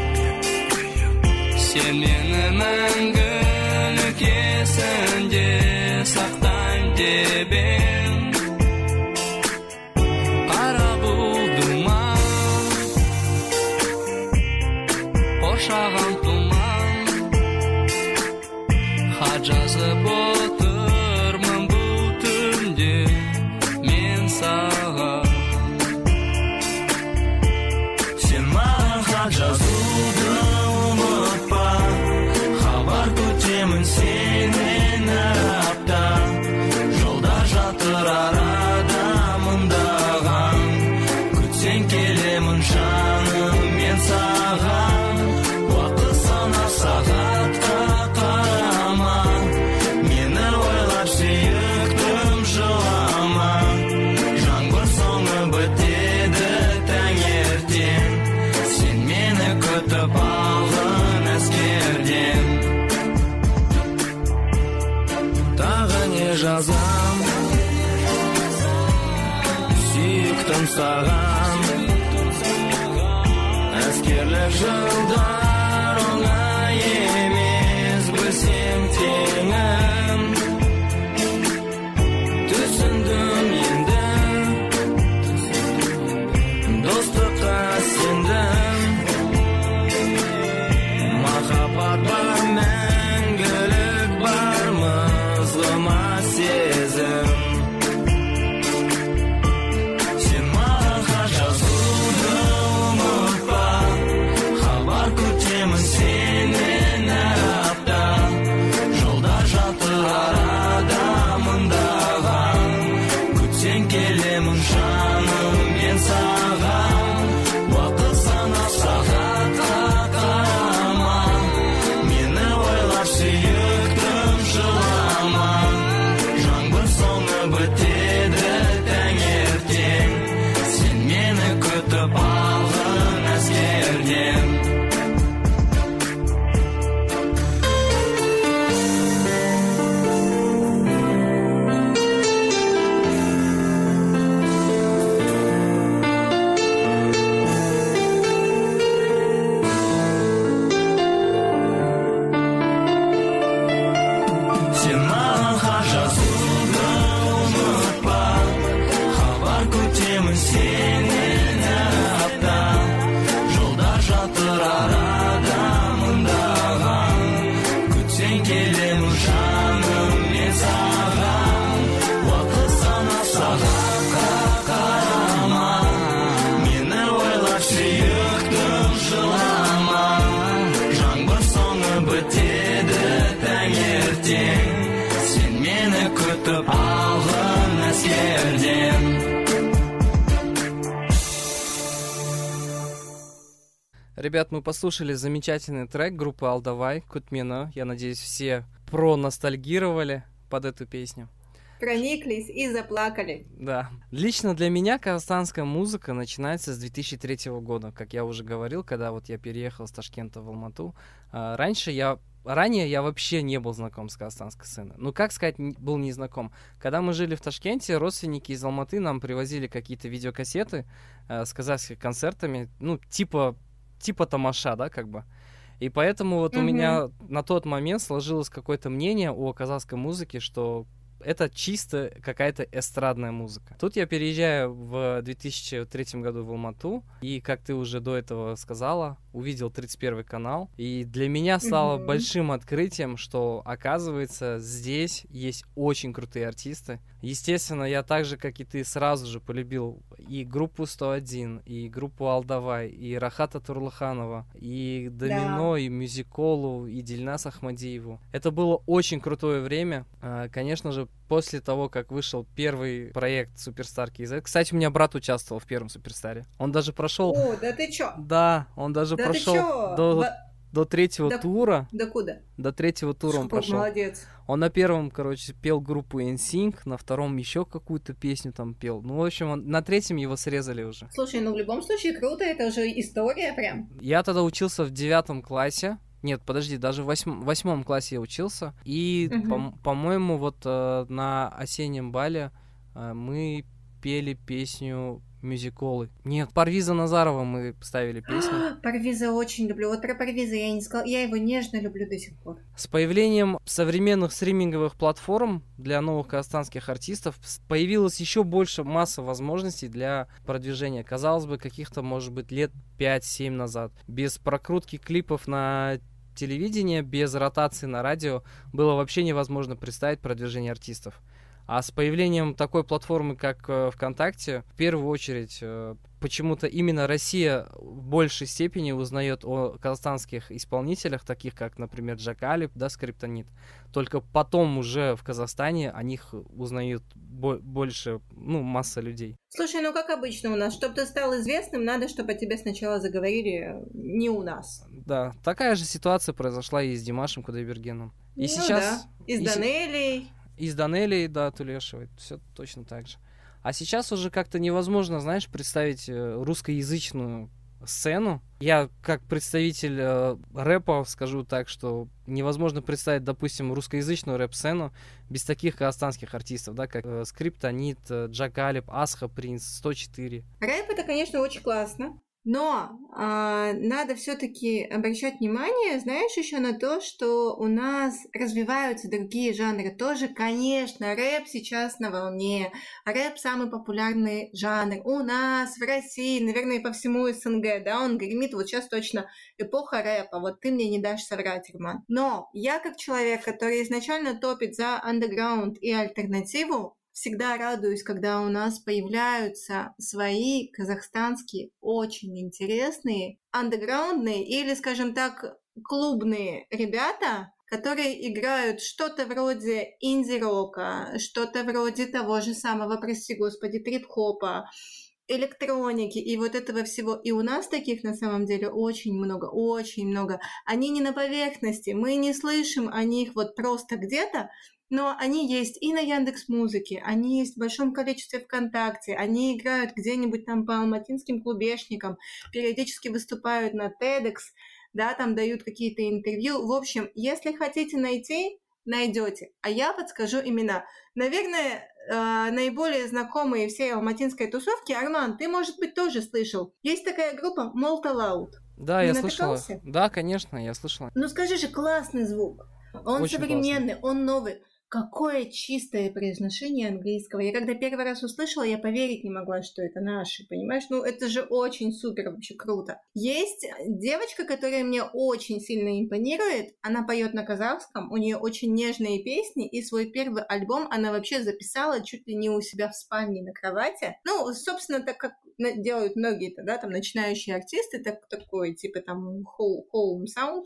сен мені мәңгілік есінде сақтайын деп ем. Қара бұлдырма, қоршаған тұман, хат жазып отырмын бұл түнде мен саған. Сен маған хат жазуды ұмытпа, хабар күтемін сенен әр апта. Жолда жатыр арада мыңдаған, күтсең келемін жаным мен саған. Уақыт санап сағатқа қарама, мені ойлап сүйіктім жылама. Жаңбыр соңы бітеді таңертең, сен мені күтіп алғын әскерден. Тағы не жазам, сүйіктім саған. Әскерлік жылдар оңай емес, білсем теңім. Түсіндім енді, достыққа сендім. Махаббат бар, мәңгілік бар, мызғыма сезім. Сен маған хат жазуды ұмытпа, хабар күтемін сенен әр апта. Жолда жатыр арада мыңдаған, күтсең келемін жаным мен саған. Уақыт санап сағатқа қарама, мені ойлап сүйіктім жылама. Жаңбыр соңы бітеді таңертең, сен мені күтіп алғын әскерден. Сен маған хат жазуды ұмытпа, хабар күтемін сенен әр апта. Жолда жатыр арада мыңдаған, күтсең келемін жаным мен саған. Уақыт санап сағатқа қарама, мені ойлап сүйіктім жылама. Жаңбыр соңы бітеді таңертең, сен мені күтіп алғын әскерден. Ребят, мы послушали замечательный трек группы Алдавай «Кутмена». Я надеюсь, все проностальгировали под эту песню. Прониклись и заплакали. Да. Лично для меня казахстанская музыка начинается с 2003 года, как я уже говорил, когда вот я переехал с Ташкента в Алмату. Ранее я вообще не был знаком с казахстанской сценой. Ну, как сказать, был не знаком. Когда мы жили в Ташкенте, родственники из Алматы нам привозили какие-то видеокассеты с казахскими концертами, ну, типа тамаша, да, как бы. И поэтому вот у меня на тот момент сложилось какое-то мнение о казахской музыке, что это чисто какая-то эстрадная музыка. Тут я переезжаю в 2003 году в Алмату, и, как ты уже до этого сказала, увидел 31 канал, и для меня стало большим открытием, что, оказывается, здесь есть очень крутые артисты. Естественно, я так же, как и ты, сразу же полюбил и группу 101, и группу Алдавай, и Рахата Турлыханова, и Домино, и Мюзиколу, и Дильназ Ахмадиеву. Это было очень крутое время. Конечно же, после того, как вышел первый проект Суперстар KZ. Кстати, у меня брат участвовал в первом Суперстаре. Он даже прошел... О, да ты чё? Да, он даже да прошел до третьего Да- тура. Да куда? До третьего тура он Какой прошел. молодец. Он на первом, короче, пел группу NSYNC, на втором еще какую-то песню там пел. Ну, в общем, на третьем его срезали уже. Слушай, ну в любом случае круто, это уже история прям. Я тогда учился в 9 классе. Нет, подожди, даже в 8 классе я учился. И, Мгм. по-моему, вот на осеннем бале мы пели песню «Мюзиколы». Нет, Парвиза Назарова мы ставили песню. Парвиза очень люблю. Вот про Парвиза я не сказала. Я его нежно люблю до сих пор. С появлением современных стриминговых платформ для новых казахстанских артистов появилась еще больше масса возможностей для продвижения. Казалось бы, каких-то, может быть, лет 5-7 назад. Без прокрутки клипов на телевидение, без ротации на радио было вообще невозможно представить продвижение артистов. А с появлением такой платформы, как ВКонтакте, в первую очередь, почему-то именно Россия в большей степени узнает о казахстанских исполнителях, таких как, например, Джакалип, да, Скриптонит. Только потом уже в Казахстане о них узнают больше, масса людей. Слушай, ну как обычно у нас, чтобы ты стал известным, надо, чтобы о тебе сначала заговорили не у нас. Да, такая же ситуация произошла и с Димашем Кудайбергеном. И Ну сейчас... да. И с Данелей. И с Данелей, да, Тулешевой, все точно так же. А сейчас уже как-то невозможно, знаешь, представить русскоязычную сцену. Я как представитель рэпа скажу так, что невозможно представить, допустим, русскоязычную рэп-сцену без таких казахстанских артистов, да, как Скриптонит, Джакалип, Асха, Принц, 104. Рэп это, конечно, очень классно. Но надо все-таки обращать внимание, знаешь, еще на то, что у нас развиваются другие жанры. Тоже, конечно, рэп сейчас на волне. Рэп самый популярный жанр у нас, в России, наверное, и по всему СНГ, да, он гремит. Вот сейчас точно эпоха рэпа. Вот ты мне не дашь соврать, Роман. Но я как человек, который изначально топит за андеграунд и альтернативу, всегда радуюсь, когда у нас появляются свои казахстанские очень интересные андеграундные или, скажем так, клубные ребята, которые играют что-то вроде инди-рока, что-то вроде того же самого, прости господи, трип-хопа, электроники и вот этого всего. И у нас таких на самом деле очень много, очень много. Они не на поверхности, мы не слышим о них вот просто где-то, но они есть и на Яндекс.Музыке, они есть в большом количестве ВКонтакте, они играют где-нибудь там по алматинским клубешникам, периодически выступают на TEDx, да, там дают какие-то интервью. В общем, если хотите найти, найдете. А я подскажу имена. Наверное, наиболее знакомые всей алматинской тусовки. Арман, ты, может быть, тоже слышал. Есть такая группа Malta Loud. Да, Не я слышала. натыкался? Да, конечно, я слышала. Ну скажи же, классный звук. Он Очень современный, он новый. Какое чистое произношение английского. Я когда первый раз услышала, я поверить не могла, что это наши, понимаешь? Ну, это же очень супер, вообще круто. Есть девочка, которая мне очень сильно импонирует. Она поет на казахском, у нее очень нежные песни, и свой первый альбом она вообще записала чуть ли не у себя в спальне на кровати. Ну, собственно, так как делают многие, да, там, начинающие артисты, такой, типа, там, home sound.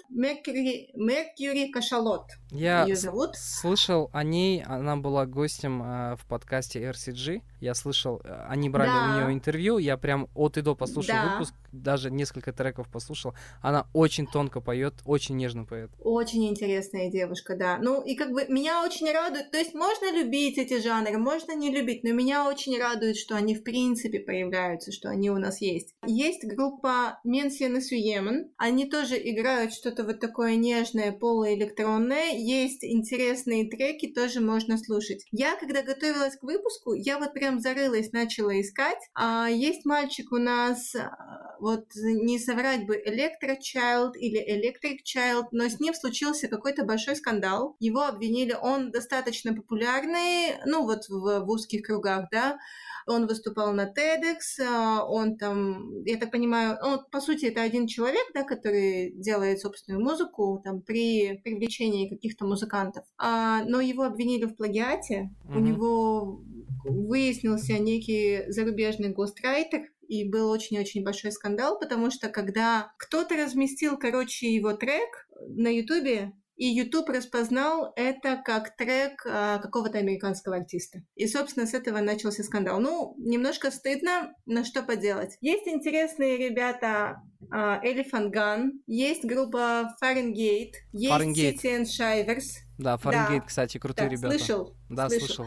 Mercury Кашалот Я ее зовут. слышал о ней, она была гостем в подкасте RCG. Я слышал, они брали Да. у нее интервью, я прям от и до послушал Да. выпуск, даже несколько треков послушал. Она очень тонко поет, очень нежно поет. Очень интересная девушка, да. Ну, и как бы меня очень радует, то есть можно любить эти жанры, можно не любить, но меня очень радует, что они в принципе появляются, что они у нас есть. Есть группа Менсия Суемен, они тоже играют что-то вот такое нежное, полуэлектронное, есть интересные треки, тоже можно слушать. Я, когда готовилась к выпуску, я вот прям зарылась, начала искать. Есть мальчик у нас, вот не соврать бы, Electro Child или Electric Child, но с ним случился какой-то большой скандал. Его обвинили, он достаточно популярный, ну вот в узких кругах, да. Он выступал на TEDx, он там, я так понимаю, он, по сути, это один человек, да, который делает собственную музыку там, при привлечении каких-то музыкантов. Но его обвинили в плагиате, у него выяснился некий зарубежный гострайтер, и был очень-очень большой скандал, потому что когда кто-то разместил, короче, его трек на Ютубе, и YouTube распознал это как трек какого-то американского артиста. И, собственно, с этого начался скандал. Ну, немножко стыдно, но что поделать. Есть интересные ребята Elephant Gun, есть группа Fahrenheit, есть City and Shivers. Да, Fahrenheit, кстати, крутые ребята. Слышал? Да, слышал.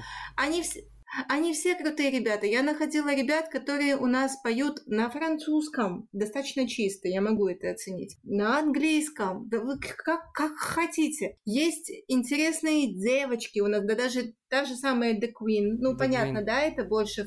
Они все крутые ребята. Я находила ребят, которые у нас поют на французском, достаточно чисто, я могу это оценить. На английском, да вы как хотите. Есть интересные девочки у нас, да даже та же самая The Queen. Ну, понятно, да, это больше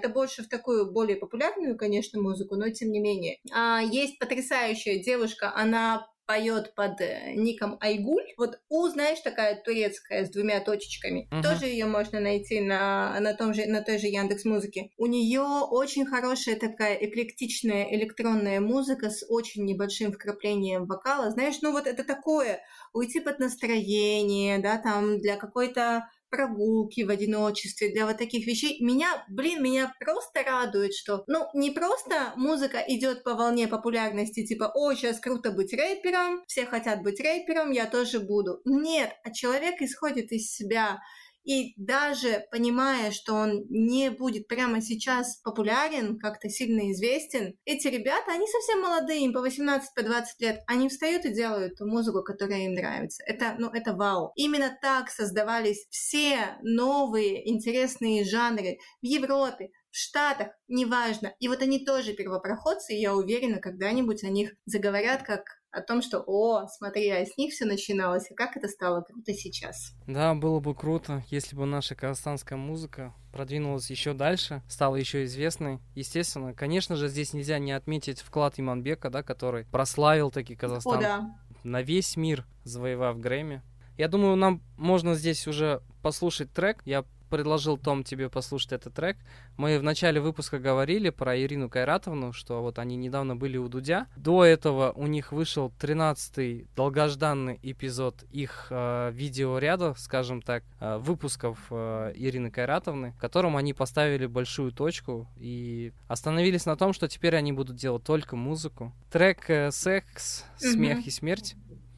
в такую более популярную, конечно, музыку, но тем не менее. Есть потрясающая девушка, она поет под ником Айгуль. Вот знаешь, такая турецкая с 2 точечками. Тоже ее можно найти на той же Яндекс.Музыке. У нее очень хорошая такая эклектичная электронная музыка с очень небольшим вкраплением вокала. Знаешь, ну вот это такое, уйти под настроение, да, там для какой-то прогулки в одиночестве, для вот таких вещей. Меня просто радует, что, не просто музыка идет по волне популярности, типа, сейчас круто быть рэпером, все хотят быть рэпером, я тоже буду. Нет, человек исходит из себя. И даже понимая, что он не будет прямо сейчас популярен, как-то сильно известен, эти ребята, они совсем молодые, им по 18, по 20 лет, они встают и делают ту музыку, которая им нравится. Это вау. Именно так создавались все новые интересные жанры в Европе, в Штатах, неважно. И вот они тоже первопроходцы, и я уверена, когда-нибудь о них заговорят как о том, что, смотри, с них все начиналось, и как это стало круто сейчас. Да, было бы круто, если бы наша казахстанская музыка продвинулась еще дальше, стала еще известной. Естественно, конечно же, здесь нельзя не отметить вклад Иманбека, да, который прославил таки Казахстан на весь мир, завоевав Грэмми. Я думаю, нам можно здесь уже послушать трек. Я предложил, Том, тебе послушать этот трек. Мы в начале выпуска говорили про Ирину Кайратовну, что вот они недавно были у Дудя. До этого у них вышел 13-й долгожданный эпизод их видеоряда, скажем так, выпусков Ирины Кайратовны, в котором они поставили большую точку и остановились на том, что теперь они будут делать только музыку. Трек «Секс, смех и смерть».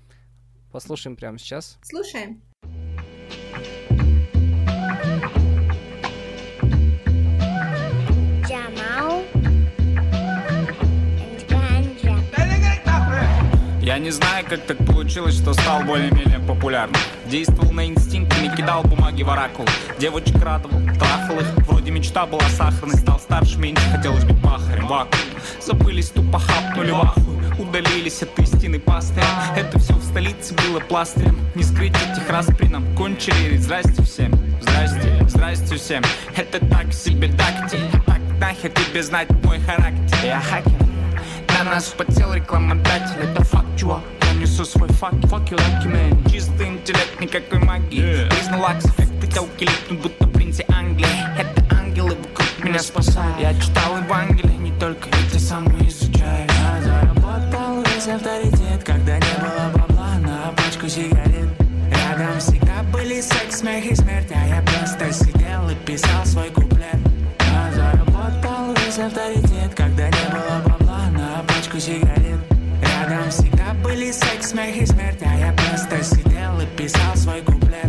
Послушаем прямо сейчас. Слушаем. Я не знаю, как так получилось, что стал более-менее популярным. Действовал на инстинкт, не кидал бумаги в оракул. Девочек радовал, трахал их, вроде мечта была сахарной. Стал старше, меньше хотелось быть пахарем. Вакуум. Забылись, тупо хапнули в ахуй. Удалились от истины пастыря. Это все в столице было пластырем. Не скрыть этих распри нам кончили. Ведь здрасте всем, здрасте всем. Это так себе такти. Так нахер тебе знать мой характер. Я хакер. На нас потел рекламодатель, это факт, чувак. Я несу свой факт, fuck you lucky man. Чистый интеллект, никакой магии. Признал лакс-эффект, хотелки липнут, будто принцы Англии. Это ангелы вокруг меня спасают. Я читал Евангелие, не только эти самые изучаю. Я заработал весь авторитет, когда не было бабла на пачку сигарет. Рядом всегда были секс, смех и смерть, а я просто сидел и писал свой куплет. Я заработал весь авторитет, когда не было бабла на пачку сигарет. Рядом всегда были секс, смех и смерть, а я просто сидел и писал свой куплет.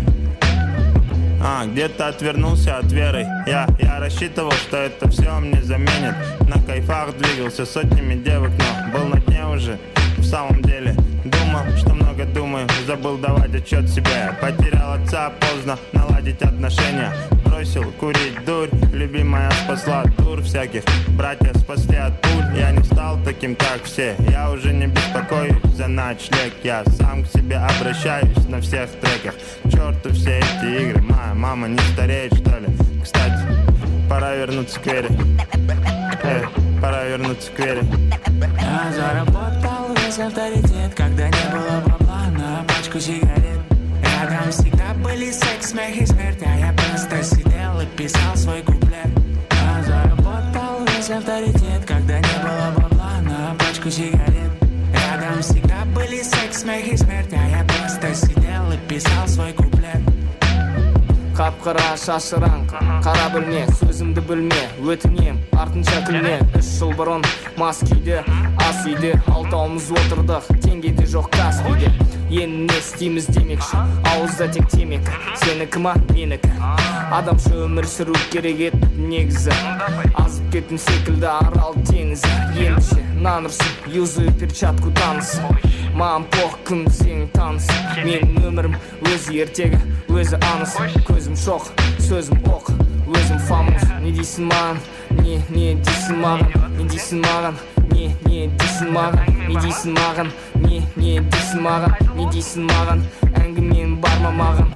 Где-то отвернулся от веры. Я рассчитывал, что это все мне заменит. На кайфах двигался сотнями девок, но был на дне уже. В самом деле думал, что много думаю. Забыл давать отчет себе. Потерял отца, поздно наладить отношения. Бросил курить дурь, любимая спасла тур всяких. Братья спасли от пуль. Я не стал таким, как все. Я уже не беспокоюсь за ночлег. Я сам к себе обращаюсь на всех треках. К черту все эти игры. Моя мама не стареет, что ли? Кстати, пора вернуться к вере. Пора вернуться к вере. Я заработал весь авторитет, когда не было бабла на пачку сигарет. Рядом всегда были секс, смех и смерть, а я просто сидел и писал свой куплет. Я заработал весь авторитет, когда не было бабла на пачку сигарет. Рядом всегда были секс, смех и смерть, а я просто сидел и писал свой куплет. Қап-қара шашыраң, қара білме, сөзімді білме, өтінем, артынша күлме. 3 жыл бұрын мас күйде, ас үйде, алтауымыз отырдық. теңгеде жоқ Каспийде. Енді не істейміз демекші, ауызда тек темекі. Сенікі ма, менікі. Адамша өмір сүру керек еді негізі. Азып кеттім секілді арал теңізі. Ендіше нан ұрсын, юзаю перчатку таныс. Маған пох кім сенің таныс. Менің өмірім өзі ертегі, өзі аныс. Көзім шоқ, сөзім оқ, өзім фамус. Не дейсің маған, не дейсің маған, не дейсің маған, не дейсің маған, не дейсің маған, не дейсің маған, не дейсің маған, әңгімем бар ма маған.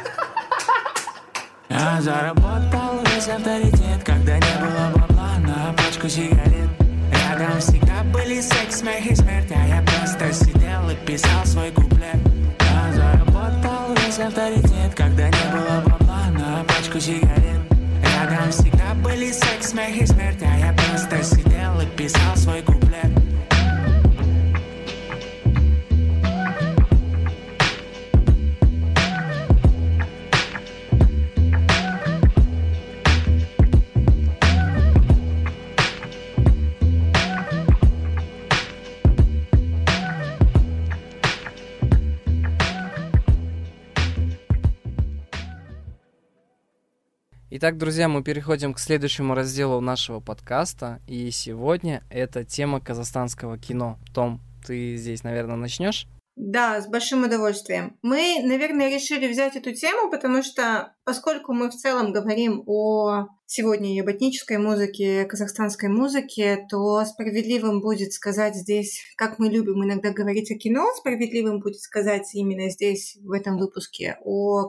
Я заработал весь авторитет, когда не было бабла на пачку сигарет. Рядом всегда были секс, смех и смерть, а я просто сидел и писал свой куплет. Я заработал весь авторитет, когда не было бабла на пачку сигарет. Рядом всегда были секс, смех и смерть, а я просто сидел и писал свой куплет. Итак, друзья, мы переходим к следующему разделу нашего подкаста, и сегодня это тема казахстанского кино. Том, ты здесь, наверное, начнешь? Да, с большим удовольствием. Мы, наверное, решили взять эту тему, потому что, поскольку мы в целом говорим о сегодня и об этнической музыке, казахстанской музыке, то справедливым будет сказать здесь, как мы любим иногда говорить о кино, справедливым будет сказать именно здесь, в этом выпуске, о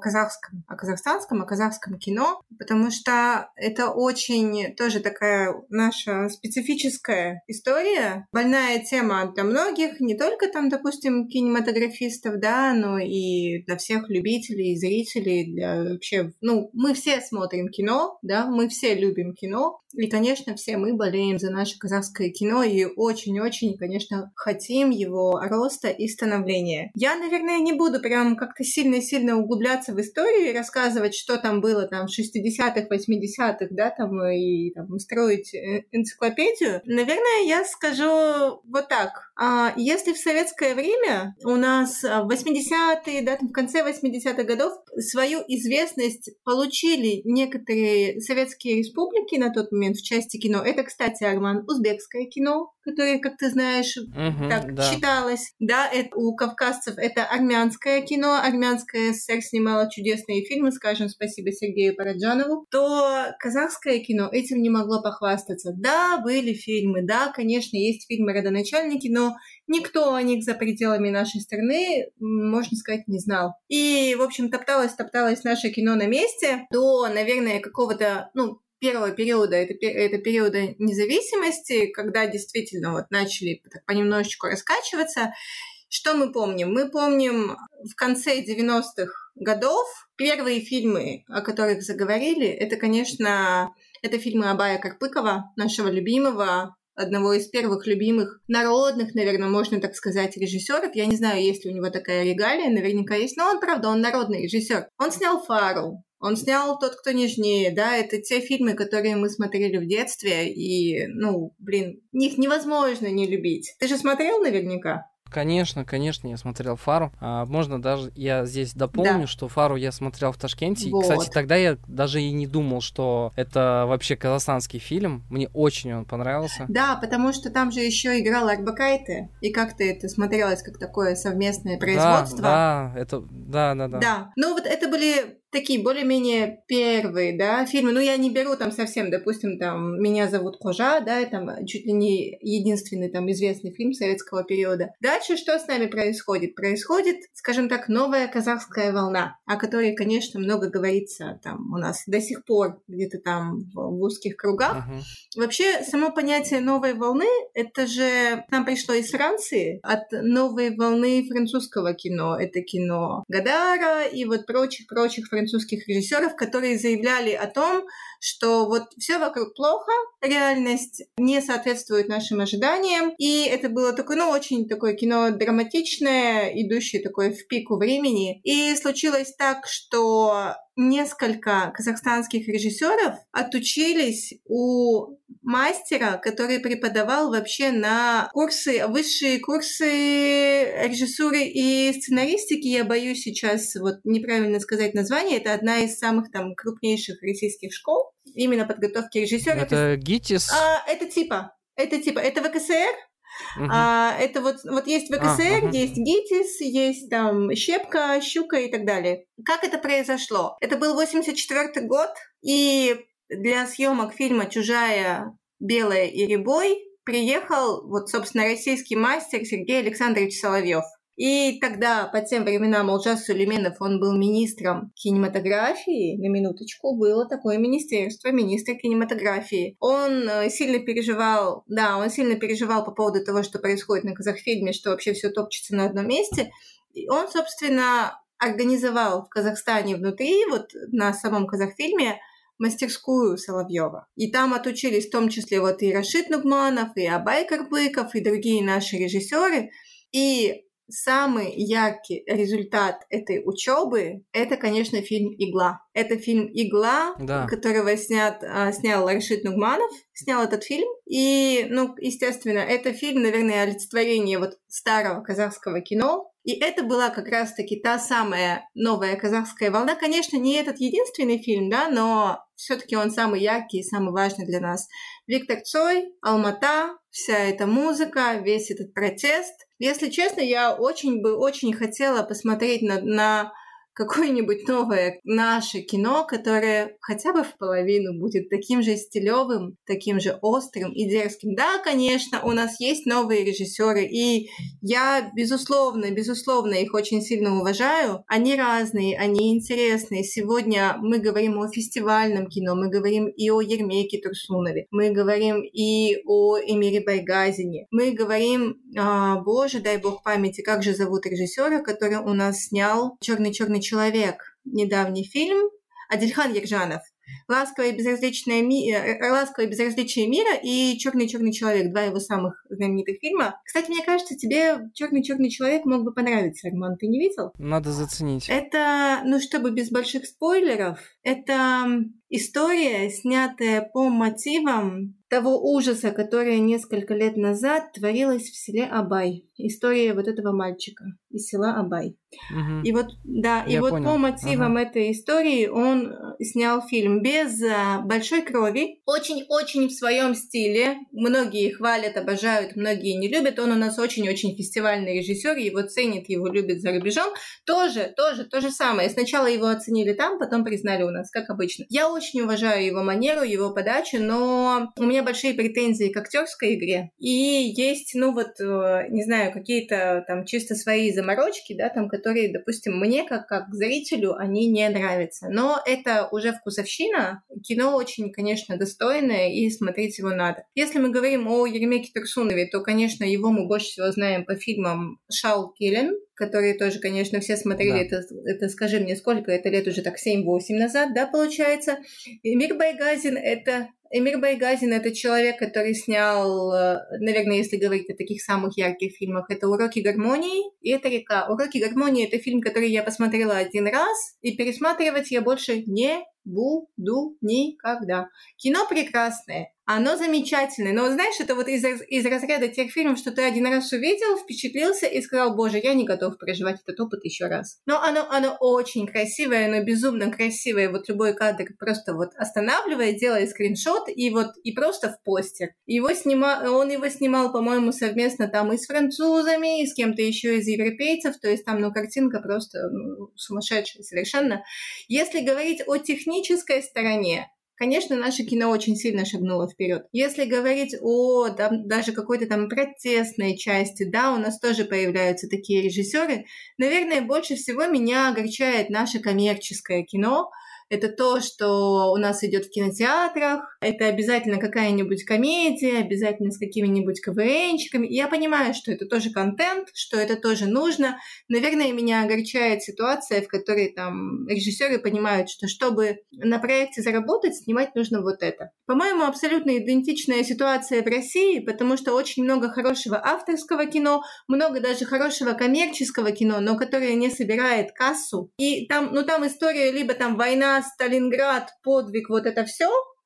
казахстанском кино, потому что это очень тоже такая наша специфическая история, больная тема для многих, не только там, допустим, кинематографистов, да, но и для всех любителей, зрителей, для вообще, мы все смотрим кино, да, мы все любим кино, и, конечно, все мы болеем за наше казахское кино и очень-очень, конечно, хотим его роста и становления. Я, наверное, не буду прям как-то сильно-сильно углубляться в историю и рассказывать, что там было там в 60-х, 80-х, да, там, и там, строить энциклопедию. Наверное, я скажу вот так. Если в советское время у нас в 80-е, да, там, в конце 80-х годов свою известность получили некоторые советские республики на тот момент в части кино. Это, кстати, Арман, узбекское кино, которое, как ты знаешь, считалось. Да, это у кавказцев это армянское кино. Армянская ССР снимала чудесные фильмы, скажем спасибо Сергею Параджанову. То казахское кино этим не могло похвастаться. Да, были фильмы, да, конечно, есть фильмы «Родоначальники», но никто о них за пределами нашей страны, можно сказать, не знал. И, в общем, топталось наше кино на месте до, наверное, какого-то, первого периода, это периода независимости, когда действительно вот начали так понемножечку раскачиваться. Что мы помним? Мы помним в конце 90-х годов первые фильмы, о которых заговорили, это, конечно, это фильмы Абая Карпыкова, нашего любимого, одного из первых любимых народных, наверное, можно так сказать, режиссеров. Я не знаю, есть ли у него такая регалия, наверняка есть, но он народный режиссер. Он снял «Фару», он снял «Тот, кто нежнее», да, это те фильмы, которые мы смотрели в детстве, и, их невозможно не любить. Ты же смотрел наверняка? Конечно, я смотрел «Фару». Можно даже, я здесь дополню, что «Фару» я смотрел в Ташкенте. Вот. Кстати, тогда я даже и не думал, что это вообще казахстанский фильм. Мне очень он понравился. Да, потому что там же еще играл Арбакайте. И как-то это смотрелось как такое совместное производство. Да, да. Да, вот это были такие более-менее первые, да, фильмы. Я не беру там совсем, допустим, там «Меня зовут Кожа», да, там чуть ли не единственный там известный фильм советского периода. Дальше что с нами происходит? Происходит, скажем так, новая казахская волна, о которой, конечно, много говорится там у нас до сих пор где-то там в узких кругах. Вообще, само понятие новой волны, это же нам пришло из Франции, от новой волны французского кино. Это кино Годара и вот прочих французских режиссеров, которые заявляли о том, что вот все вокруг плохо, реальность не соответствует нашим ожиданиям, и это было такое, очень такое кино драматичное, идущее такое в пику времени. И случилось так, что несколько казахстанских режиссеров отучились у мастера, который преподавал вообще на высшие курсы режиссуры и сценаристики. Я боюсь сейчас вот неправильно сказать название. Это одна из самых там крупнейших российских школ именно подготовки режиссера. Это ГИТИС? Это ВКСР. Это вот есть ВКСР, есть ГИТИС, есть там Щепка, Щука и так далее. Как это произошло? Это был 84-й год, и для съемок фильма «Чужая, белая и рябой» приехал вот, собственно, российский мастер Сергей Александрович Соловьев. И тогда, по тем временам, Олжас Сулейменов, он был министром кинематографии, на минуточку, было такое министерство, министр кинематографии. Он сильно переживал по поводу того, что происходит на Казахфильме, что вообще все топчется на одном месте. И он, собственно, организовал в Казахстане внутри, вот на самом Казахфильме, мастерскую Соловьева. И там отучились в том числе вот и Рашид Нугманов, и Абай Карбыков, и другие наши режиссеры. И самый яркий результат этой учебы – это, конечно, фильм «Игла». Это фильм «Игла», которого снял Рашид Нугманов, снял этот фильм. И, естественно, это фильм, наверное, олицетворение вот старого казахского кино. И это была как раз-таки та самая новая казахская волна. Конечно, не этот единственный фильм, да, но все-таки он самый яркий и самый важный для нас. Виктор Цой, Алмата, вся эта музыка, весь этот протест. Если честно, я очень хотела посмотреть на какое-нибудь новое наше кино, которое хотя бы в половину будет таким же стилевым, таким же острым и дерзким. Да, конечно, у нас есть новые режиссеры, и я, безусловно, их очень сильно уважаю. Они разные, они интересные. Сегодня мы говорим о фестивальном кино, мы говорим и о Ермеке Турсунове, мы говорим и о Эмире Байгазине, мы говорим, боже, дай бог памяти, как же зовут режиссера, который у нас снял «Черный человек», недавний фильм, Адильхан Ержанов. «Ласковое и безразличие мира» и «Черный человек», два его самых знаменитых фильма. Кстати, мне кажется, тебе «Черный человек» мог бы понравиться, Арман, ты не видел? Надо заценить. Это, чтобы без больших спойлеров, это история, снятая по мотивам того ужаса, которое несколько лет назад творилось в селе Абай. История вот этого мальчика из села Абай. Угу. И вот, да, и вот по мотивам этой истории он снял фильм без большой крови, очень-очень в своем стиле. Многие хвалят, обожают, многие не любят. Он у нас очень-очень фестивальный режиссер, его ценят, его любят за рубежом. Тоже то же самое. Сначала его оценили там, потом признали у нас, как обычно. Я очень уважаю его манеру, его подачу, но у меня большие претензии к актерской игре. И есть, не знаю, какие-то там чисто свои заморочки, да, там, которые, допустим, мне, как зрителю, они не нравятся. Но это уже вкусовщина. Кино очень, конечно, достойное, и смотреть его надо. Если мы говорим о Ермеке Турсунове, то, конечно, его мы больше всего знаем по фильмам «Шал Келен», которые тоже, конечно, все смотрели. Да. Это, скажи мне, сколько это лет уже, так 7-8 назад, да, получается. Эмир Байгазин это человек, который снял, наверное, если говорить о таких самых ярких фильмах, это «Уроки гармонии» и это «Река». «Уроки гармонии» — это фильм, который я посмотрела один раз, и пересматривать я больше не буду никогда. Кино прекрасное, оно замечательное, но, знаешь, это вот из разряда тех фильмов, что ты один раз увидел, впечатлился и сказал: боже, я не готов проживать этот опыт еще раз. Но оно очень красивое, оно безумно красивое, вот любой кадр просто вот останавливает, делает скриншот и просто в постер. Он его снимал, по-моему, совместно там и с французами, и с кем-то еще из европейцев, то есть там, картинка просто сумасшедшая совершенно. Если говорить о технической стороне, конечно, наше кино очень сильно шагнуло вперед. Если говорить о даже какой-то там протестной части, да, у нас тоже появляются такие режиссеры. Наверное, больше всего меня огорчает наше коммерческое кино. Это то, что у нас идет в кинотеатрах. Это обязательно какая-нибудь комедия, обязательно с какими-нибудь КВНщиками. Я понимаю, что это тоже контент, что это тоже нужно. Наверное, меня огорчает ситуация, в которой там режиссеры понимают, что чтобы на проекте заработать, снимать нужно вот это. По-моему, абсолютно идентичная ситуация в России, потому что очень много хорошего авторского кино, много даже хорошего коммерческого кино, но которое не собирает кассу. И там история либо там война, Сталинград, подвиг, вот это все,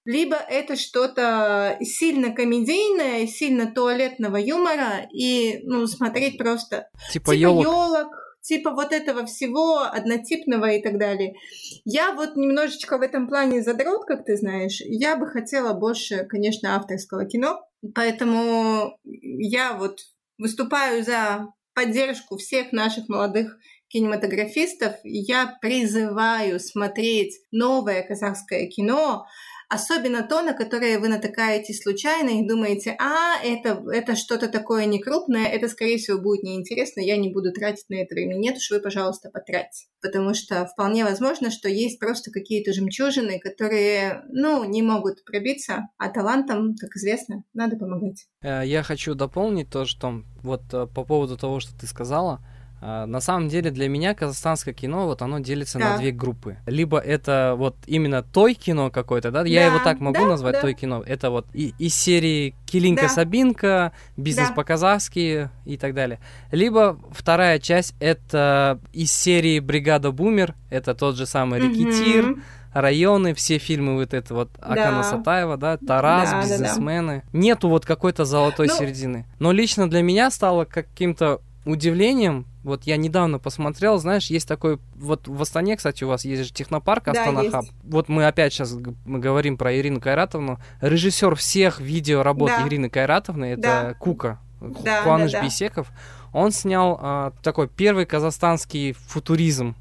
либо это что-то сильно комедийное, сильно туалетного юмора, и, смотреть просто Типа ёлок. ёлок, типа вот этого всего однотипного и так далее. Я вот немножечко в этом плане задрот, как ты знаешь. Я бы хотела больше, конечно, авторского кино, поэтому я вот выступаю за поддержку всех наших молодых кинематографистов. Я призываю смотреть новое казахское кино, особенно то, на которое вы натыкаетесь случайно и думаете, это что-то такое некрупное, это, скорее всего, будет неинтересно, я не буду тратить на это время. Нет уж, вы, пожалуйста, потратьте. Потому что вполне возможно, что есть просто какие-то жемчужины, которые, не могут пробиться, а талантам, как известно, надо помогать. Я хочу дополнить то, что вот по поводу того, что ты сказала. На самом деле для меня казахстанское кино, вот оно делится на две группы. Либо это вот именно той кино какое-то, да, я его так могу назвать, той кино. Это вот из серии Килинка Сабинка, Бизнес по-казахски и так далее. Либо вторая часть это из серии Бригада Бумер, это тот же самый Рэкетир, районы, все фильмы вот это вот Акана Сатаева, да, Тарас, Бизнесмены. Нету вот какой-то золотой середины. Но лично для меня стало каким-то удивлением, вот я недавно посмотрел, знаешь, есть такой, вот в Астане, кстати, у вас есть же технопарк Астана Хаб. Вот мы опять сейчас мы говорим про Ирину Кайратовну. Режиссер всех видеоработ Ирины Кайратовны, это Кука, Куаныш Бейсеков. Он снял такой первый казахстанский футуризм,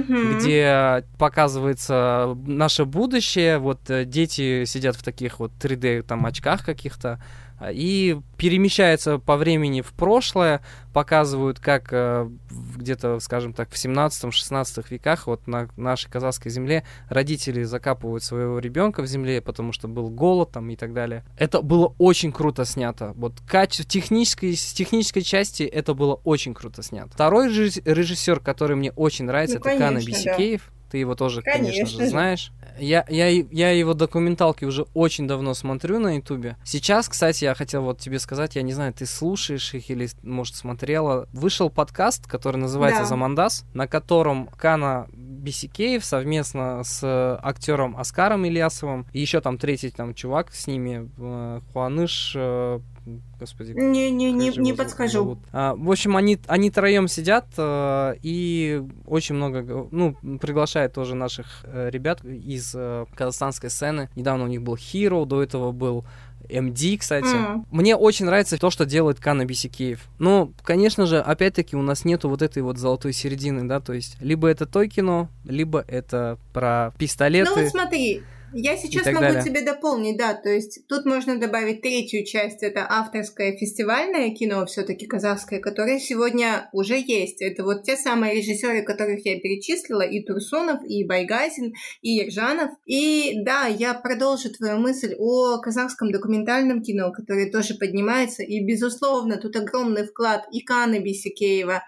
где показывается наше будущее, вот дети сидят в таких вот 3D там очках каких-то, и перемещаются по времени в прошлое, показывают, как где-то, скажем так, в 17-16 веках вот на нашей казахской земле родители закапывают своего ребенка в земле, потому что был голод там и так далее. Это было очень круто снято. Вот с технической части это было очень круто снято. Второй режиссер, который мне очень нравится, это Кана Бисикеев. Ты его тоже, конечно же, знаешь. Я его документалки уже очень давно смотрю на Ютубе. Сейчас, кстати, я хотел вот тебе сказать, я не знаю, ты слушаешь их или, может, смотрела. Вышел подкаст, который называется «Замандас», на котором Кана Бисикеев совместно с актером Оскаром Ильясовым, и еще там третий там чувак с ними, Хуаныш... Господи, не подскажу. В общем, они троем сидят и очень много, приглашают тоже наших ребят из казахстанской сцены. Недавно у них был Hero, до этого был МД, кстати. Мне очень нравится то, что делает Кана Бисикеев. Но, конечно же, опять-таки у нас нету вот этой вот золотой середины, да, то есть либо это то кино, либо это про пистолеты. Ну вот смотри, я сейчас могу тебе дополнить, да, то есть тут можно добавить третью часть, это авторское фестивальное кино, все-таки казахское, которое сегодня уже есть. Это вот те самые режиссеры, которых я перечислила, и Турсунов, и Байгазин, и Ержанов. И да, я продолжу твою мысль о казахском документальном кино, которое тоже поднимается, и, безусловно, тут огромный вклад и Каны Бисикеева,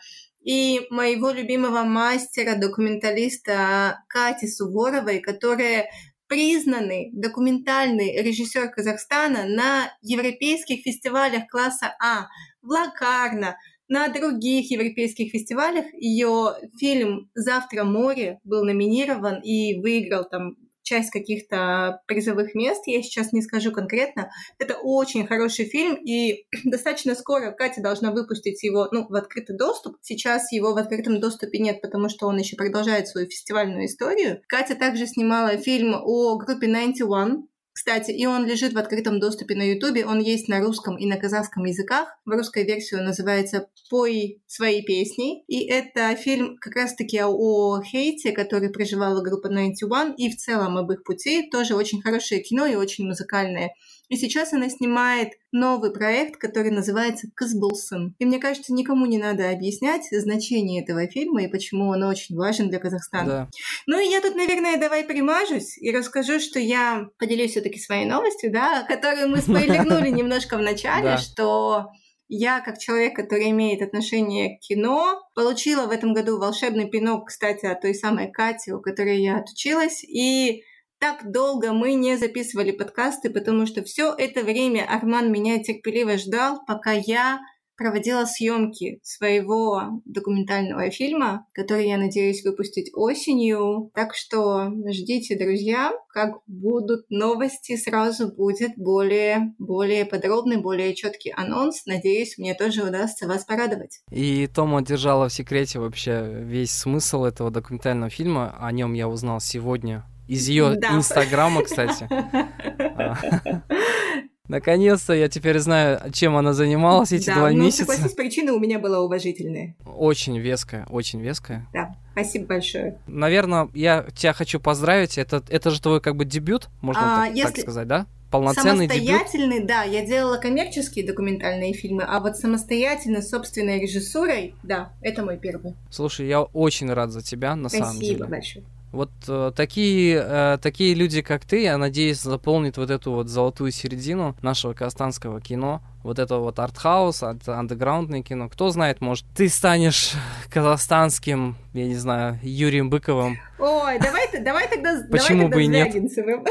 и моего любимого мастера, документалиста Кати Суворовой, которая признанный документальный режиссер Казахстана на европейских фестивалях класса А, в Лакарно, на других европейских фестивалях. Ее фильм «Завтра море» был номинирован и выиграл там часть каких-то призовых мест, я сейчас не скажу конкретно. Это очень хороший фильм, и достаточно скоро Катя должна выпустить его в открытый доступ. Сейчас его в открытом доступе нет, потому что он еще продолжает свою фестивальную историю. Катя также снимала фильм о группе 91. Кстати, и он лежит в открытом доступе на Ютубе, он есть на русском и на казахском языках. В русской версии он называется «Пой свои песни». И это фильм как раз-таки о хейте, который проживала группа 91, и в целом об их пути. Тоже очень хорошее кино и очень музыкальное. И сейчас она снимает новый проект, который называется «Кызбылсын». И мне кажется, никому не надо объяснять значение этого фильма и почему он очень важен для Казахстана. Да. Ну и я тут, наверное, давай примажусь и расскажу, что я поделюсь все-таки своей новостью, да, которую мы спойлернули немножко в начале, что я, как человек, который имеет отношение к кино, получила в этом году волшебный пинок, кстати, от той самой Кати, у которой я отучилась, и так долго мы не записывали подкасты, потому что все это время Арман меня терпеливо ждал, пока я проводила съемки своего документального фильма, который я надеюсь выпустить осенью. Так что ждите, друзья, как будут новости, сразу будет более подробный, более четкий анонс. Надеюсь, мне тоже удастся вас порадовать. И Тома держала в секрете вообще весь смысл этого документального фильма. О нем я узнал сегодня из ее инстаграма, кстати. Наконец-то я теперь знаю, чем она занималась эти 2 месяца. Да, согласись, причина у меня была уважительная. Очень веская, очень веская. Да, спасибо большое. Наверное, я тебя хочу поздравить. Это же твой как бы дебют, можно так сказать, да? Полноценный самостоятельный, дебют. Да, я делала коммерческие документальные фильмы, а вот самостоятельно, собственной режиссурой, да, это мой первый. Слушай, я очень рад за тебя, на самом деле. Спасибо большое. Вот такие люди, как ты, я надеюсь, заполнят вот эту вот золотую середину нашего казахстанского кино, вот это вот артхаус, андеграундное кино. Кто знает, может, ты станешь казахстанским, я не знаю, Юрием Быковым. Ой, давай тогда Почему бы и нет? Звягинцевым.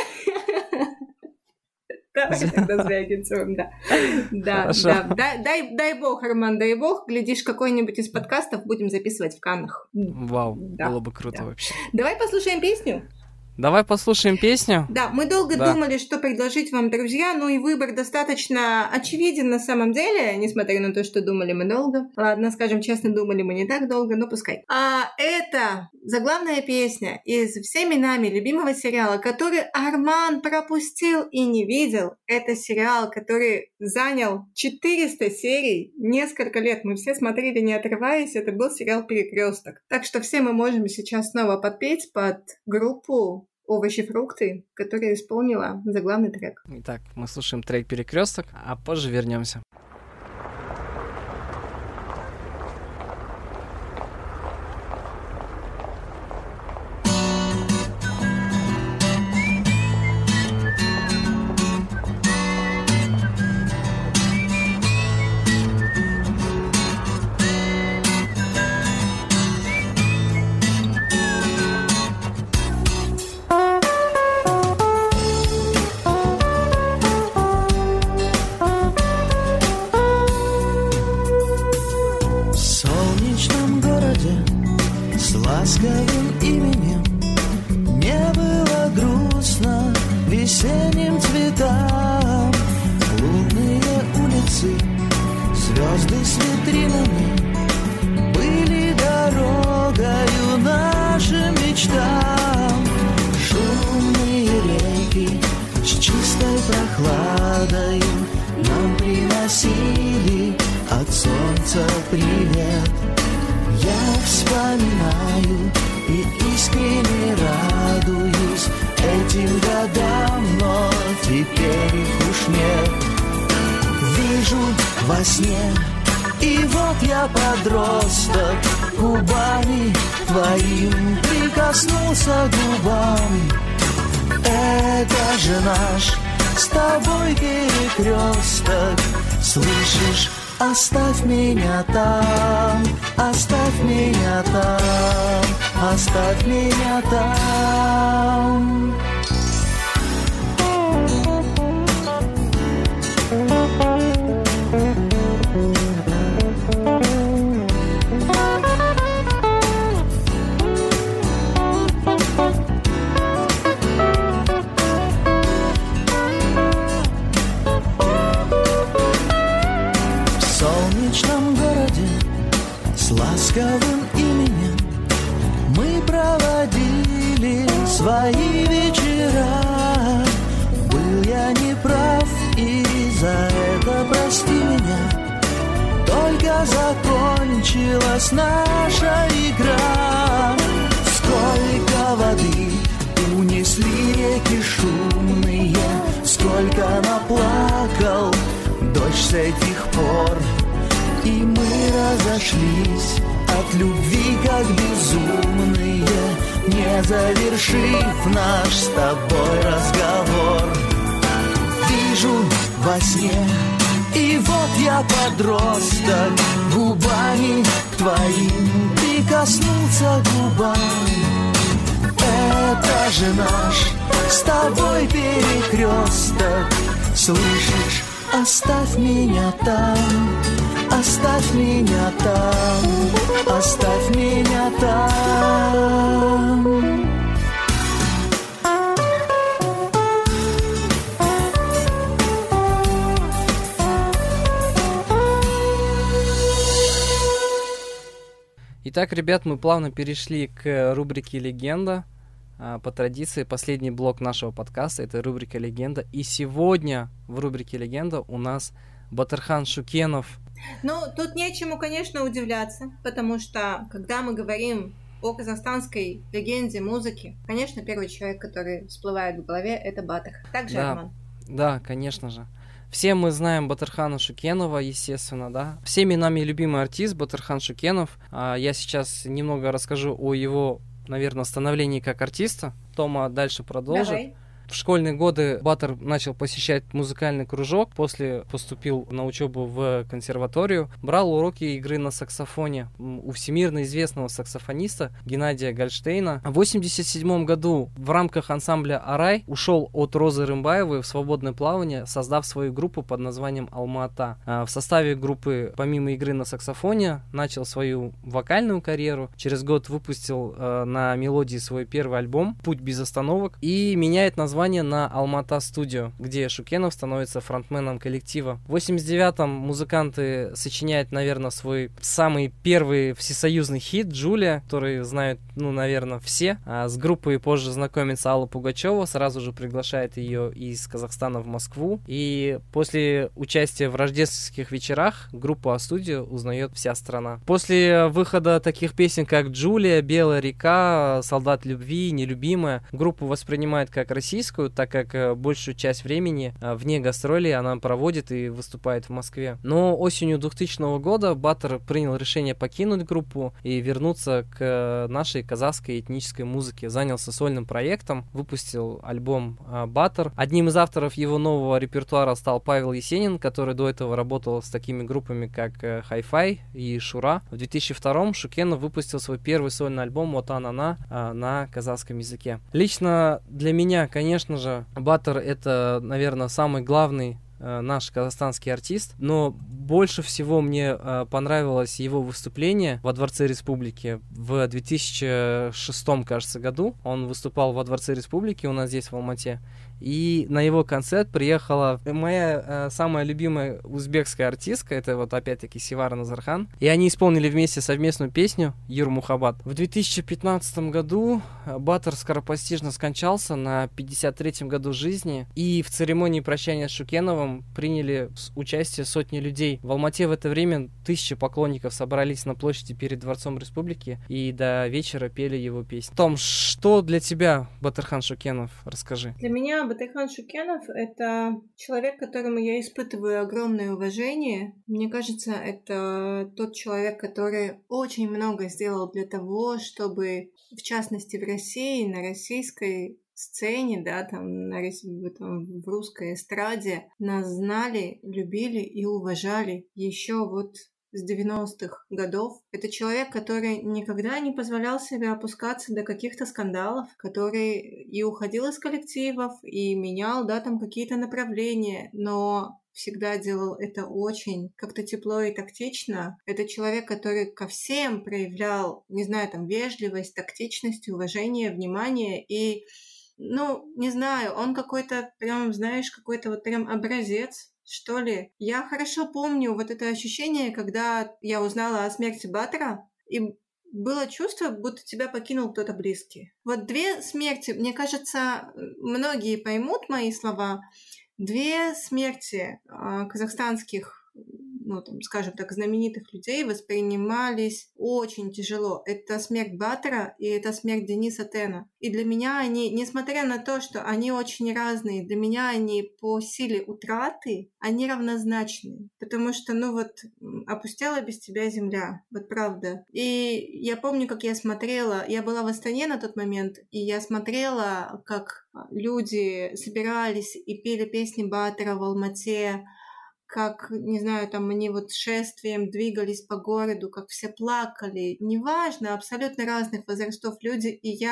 Давай тогда Звягинцевым, да. Да. Дай бог, Арман, дай бог. Глядишь, какой-нибудь из подкастов будем записывать в Каннах. Вау, было бы круто вообще. Давай послушаем песню. Давай послушаем песню. Да, мы долго думали, что предложить вам, друзья, но и выбор достаточно очевиден на самом деле, несмотря на то, что думали мы долго. Ладно, скажем честно, думали мы не так долго, но пускай. А это заглавная песня из всеми нами любимого сериала, который Арман пропустил и не видел. Это сериал, который занял 400 серий, несколько лет. Мы все смотрели, не отрываясь. Это был сериал «Перекресток». Так что все мы можем сейчас снова подпеть под группу «Овощи-фрукты», которая исполнила заглавный трек. Итак, мы слушаем трек «Перекресток», а позже вернемся. ласковым именем. Не было грустно весенним цветам. Лунные улицы, звезды с витринами были дорогою нашим мечтам. Шумные реки с чистой прохладой нам приносили от солнца привет. Я вспоминаю и искренне радуюсь этим годам, но теперь их уж нет. Вижу во сне, и вот я подросток, губами твоим прикоснулся к губам. Это же наш с тобой перекресток, слышишь? Оставь меня там, оставь меня там, оставь меня там. С ласковым именем мы проводили свои вечера. Был я неправ, и за это прости меня. Только закончилась наша игра. Сколько воды унесли реки шумные, сколько наплакал дождь с этих пор. И мы разошлись от любви, как безумные, не завершив наш с тобой разговор. Вижу во сне, и вот я подросток, губами твоим прикоснулся к губам. Это же наш с тобой перекресток, слышишь? Оставь меня там, оставь меня там, оставь меня там. Итак, ребят, мы плавно перешли к рубрике «Легенда». По традиции, последний блок нашего подкаста — это рубрика «Легенда». И сегодня в рубрике «Легенда» у нас Батырхан Шукенов. Ну, тут нечему, конечно, удивляться, потому что, когда мы говорим о казахстанской легенде музыки, конечно, первый человек, который всплывает в голове, это Батыр. Так же, Да. Арман? Да, конечно же. Все мы знаем Батырхана Шукенова, естественно, да. Всеми нами любимый артист Батырхан Шукенов. Я сейчас немного расскажу о его, наверное, становлении как артиста. Тома дальше продолжит. Давай. В школьные годы Батыр начал посещать музыкальный кружок, после поступил на учебу в консерваторию, брал уроки игры на саксофоне у всемирно известного саксофониста Геннадия Гольштейна. В 1987 году в рамках ансамбля «Арай» ушел от Розы Рымбаевой в свободное плавание, создав свою группу под названием «Алма-Ата». В составе группы, помимо игры на саксофоне, начал свою вокальную карьеру. Через год выпустил на мелодии свой первый альбом «Путь без остановок» и меняет название на Алма-Ата Studio, где Шукенов становится фронтменом коллектива. В 89-м музыканты сочиняют, наверное, свой самый первый всесоюзный хит «Джулия», который знают, наверное, все. С группой позже знакомится Алла Пугачева, сразу же приглашает ее из Казахстана в Москву. И после участия в рождественских вечерах группу А-студио узнает вся страна. После выхода таких песен, как «Джулия», «Белая река», «Солдат любви», «Нелюбимая», группу воспринимают как российскую, так как большую часть времени вне гастролей она проводит и выступает в Москве. Но осенью 2000 года Батыр принял решение покинуть группу и вернуться к нашей казахской этнической музыке. Занялся сольным проектом, выпустил альбом «Батыр». Одним из авторов его нового репертуара стал Павел Есенин, который до этого работал с такими группами, как Hi-Fi и Шура. В 2002-м Шукенов выпустил свой первый сольный альбом «Отанана» на казахском языке. Лично для меня, конечно же, Батыр — это, наверное, самый главный наш казахстанский артист, но больше всего мне понравилось его выступление во Дворце Республики в 2006, кажется, году. Он выступал во Дворце Республики у нас здесь в Алмате. И на его концерт приехала моя самая любимая узбекская артистка, это вот опять-таки Севара Назархан. И они исполнили вместе совместную песню «Юр Мухаббат». В 2015 году Батыр скоропостижно скончался на 53-м году жизни. И в церемонии прощания с Шукеновым приняли участие сотни людей. В Алмате в это время тысячи поклонников собрались на площади перед Дворцом Республики и до вечера пели его песни. Том, что для тебя Батырхан Шукенов? Расскажи. Для меня Батырхан Шукенов — это человек, к которому я испытываю огромное уважение. Мне кажется, это тот человек, который очень много сделал для того, чтобы, в частности, в России, на российской сцене, да, там, в русской эстраде нас знали, любили и уважали еще вот с 90-х годов. Это человек, который никогда не позволял себе опускаться до каких-то скандалов, который и уходил из коллективов, и менял, да, там какие-то направления, но всегда делал это очень как-то тепло и тактично. Это человек, который ко всем проявлял, не знаю, там, вежливость, тактичность, уважение, внимание, и не знаю, он какой-то прям, знаешь, какой-то вот прям образец, что ли. Я хорошо помню вот это ощущение, когда я узнала о смерти Батыра, и было чувство, будто тебя покинул кто-то близкий. Вот две смерти, мне кажется, многие поймут мои слова, две смерти казахстанских, скажем так, знаменитых людей воспринимались очень тяжело. Это смерть Батыра и это смерть Дениса Тена. И для меня они, несмотря на то, что они очень разные, для меня они по силе утраты, они равнозначны. Потому что, опустела без тебя земля. Вот правда. И я помню, как я смотрела, я была в Астане на тот момент, и я смотрела, как люди собирались и пели песни Батыра в Алмате, как, не знаю, там они вот шествием двигались по городу, как все плакали. Неважно, абсолютно разных возрастов люди. И я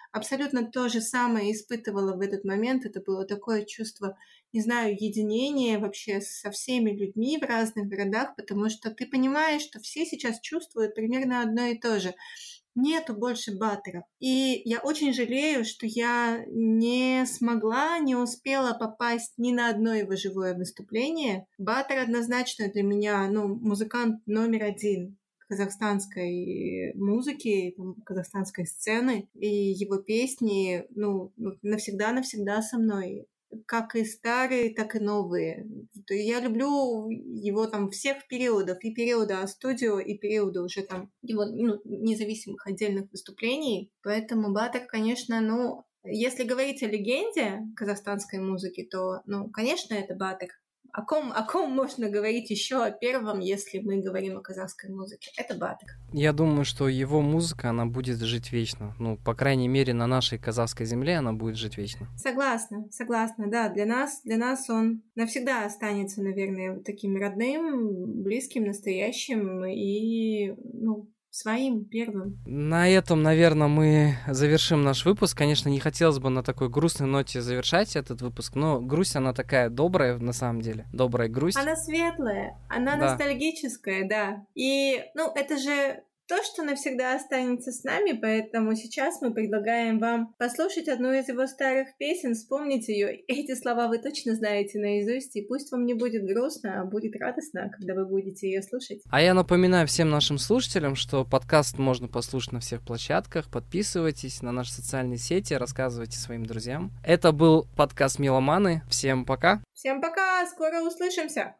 абсолютно то же самое испытывала в этот момент. Это было такое чувство, не знаю, единения вообще со всеми людьми в разных городах, потому что ты понимаешь, что все сейчас чувствуют примерно одно и то же. Нету больше баттеров. И я очень жалею, что я не успела попасть ни на одно его живое выступление. Баттер однозначно для меня, музыкант номер один казахстанской музыки, казахстанской сцены. И его песни, навсегда-навсегда со мной. Как и старые, так и новые. Я люблю его всех периодов, и периода студио, и периода уже его независимых отдельных выступлений. Поэтому Баттер, конечно, если говорить о легенде казахстанской музыки, то, конечно, это Баттер. О ком можно говорить еще о первом, если мы говорим о казахской музыке? Это Баттер. Я думаю, что его музыка, она будет жить вечно. По крайней мере, на нашей казахской земле она будет жить вечно. Согласна, да. Для нас он навсегда останется, наверное, таким родным, близким, настоящим и, своим первым. На этом, наверное, мы завершим наш выпуск. Конечно, не хотелось бы на такой грустной ноте завершать этот выпуск, но грусть, она такая добрая, на самом деле. Добрая грусть. Она светлая, она ностальгическая, да. И, это же то, что навсегда останется с нами, поэтому сейчас мы предлагаем вам послушать одну из его старых песен, вспомнить ее. Эти слова вы точно знаете наизусть, и пусть вам не будет грустно, а будет радостно, когда вы будете ее слушать. А я напоминаю всем нашим слушателям, что подкаст можно послушать на всех площадках. Подписывайтесь на наши социальные сети, рассказывайте своим друзьям. Это был подкаст «Меломаны». Всем пока! Всем пока! Скоро услышимся!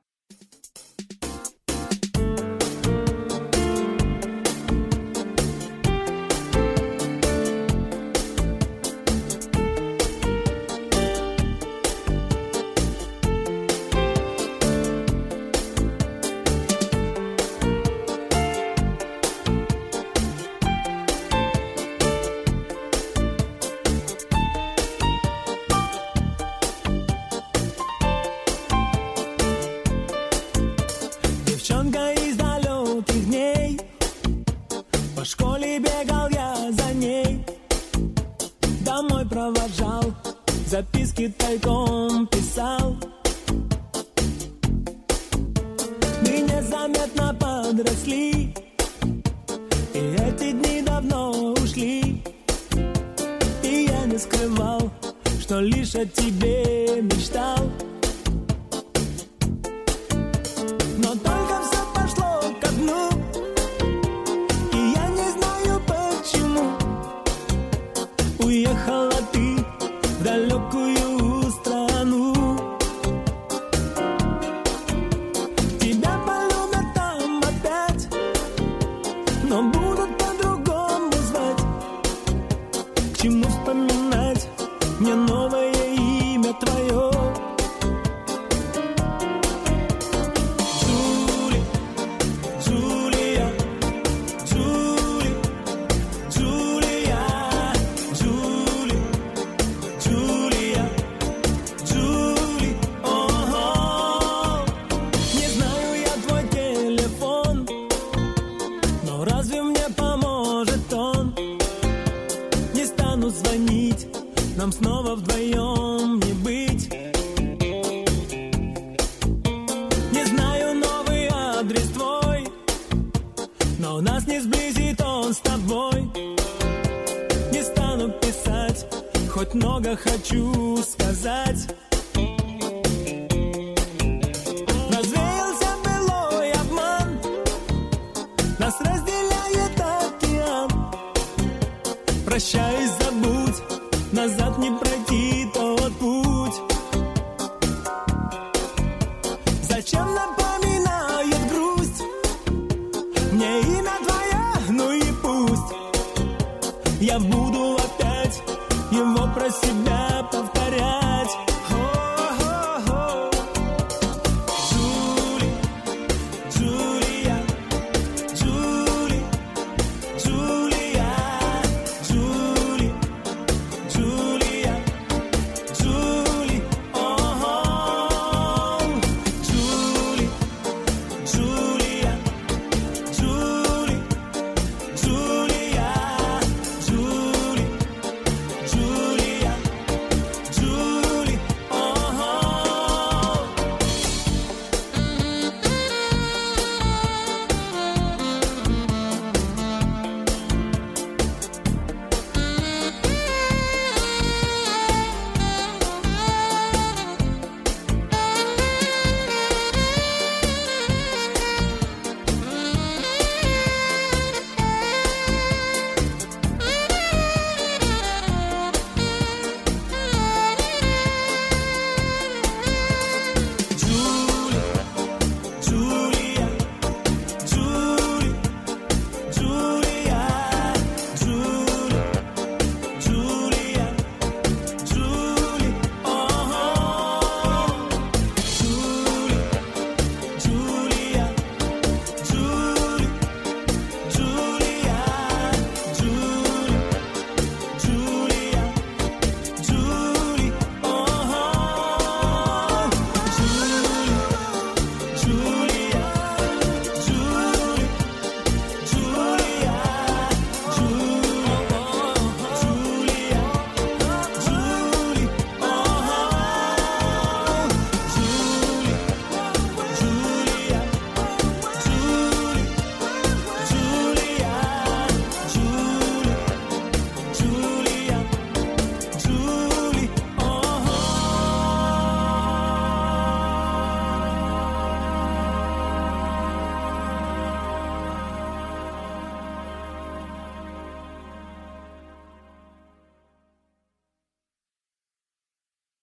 Девчонка из далеких дней, по школе бегал я за ней, домой провожал, записки тайком писал. Мы незаметно подросли, и эти дни давно ушли, и я не скрывал, что лишь о тебе мечтал. Но только все пошло ко дну, и я не знаю почему. Уехала ты в далекую страну. Тебя полюбят там опять, но будут по-другому звать. К чему вспоминать мне новое имя твое? Нам снова вдвоем не быть. Не знаю новый адрес твой, но нас не сблизит он с тобой. Не стану писать, хоть много хочу сказать.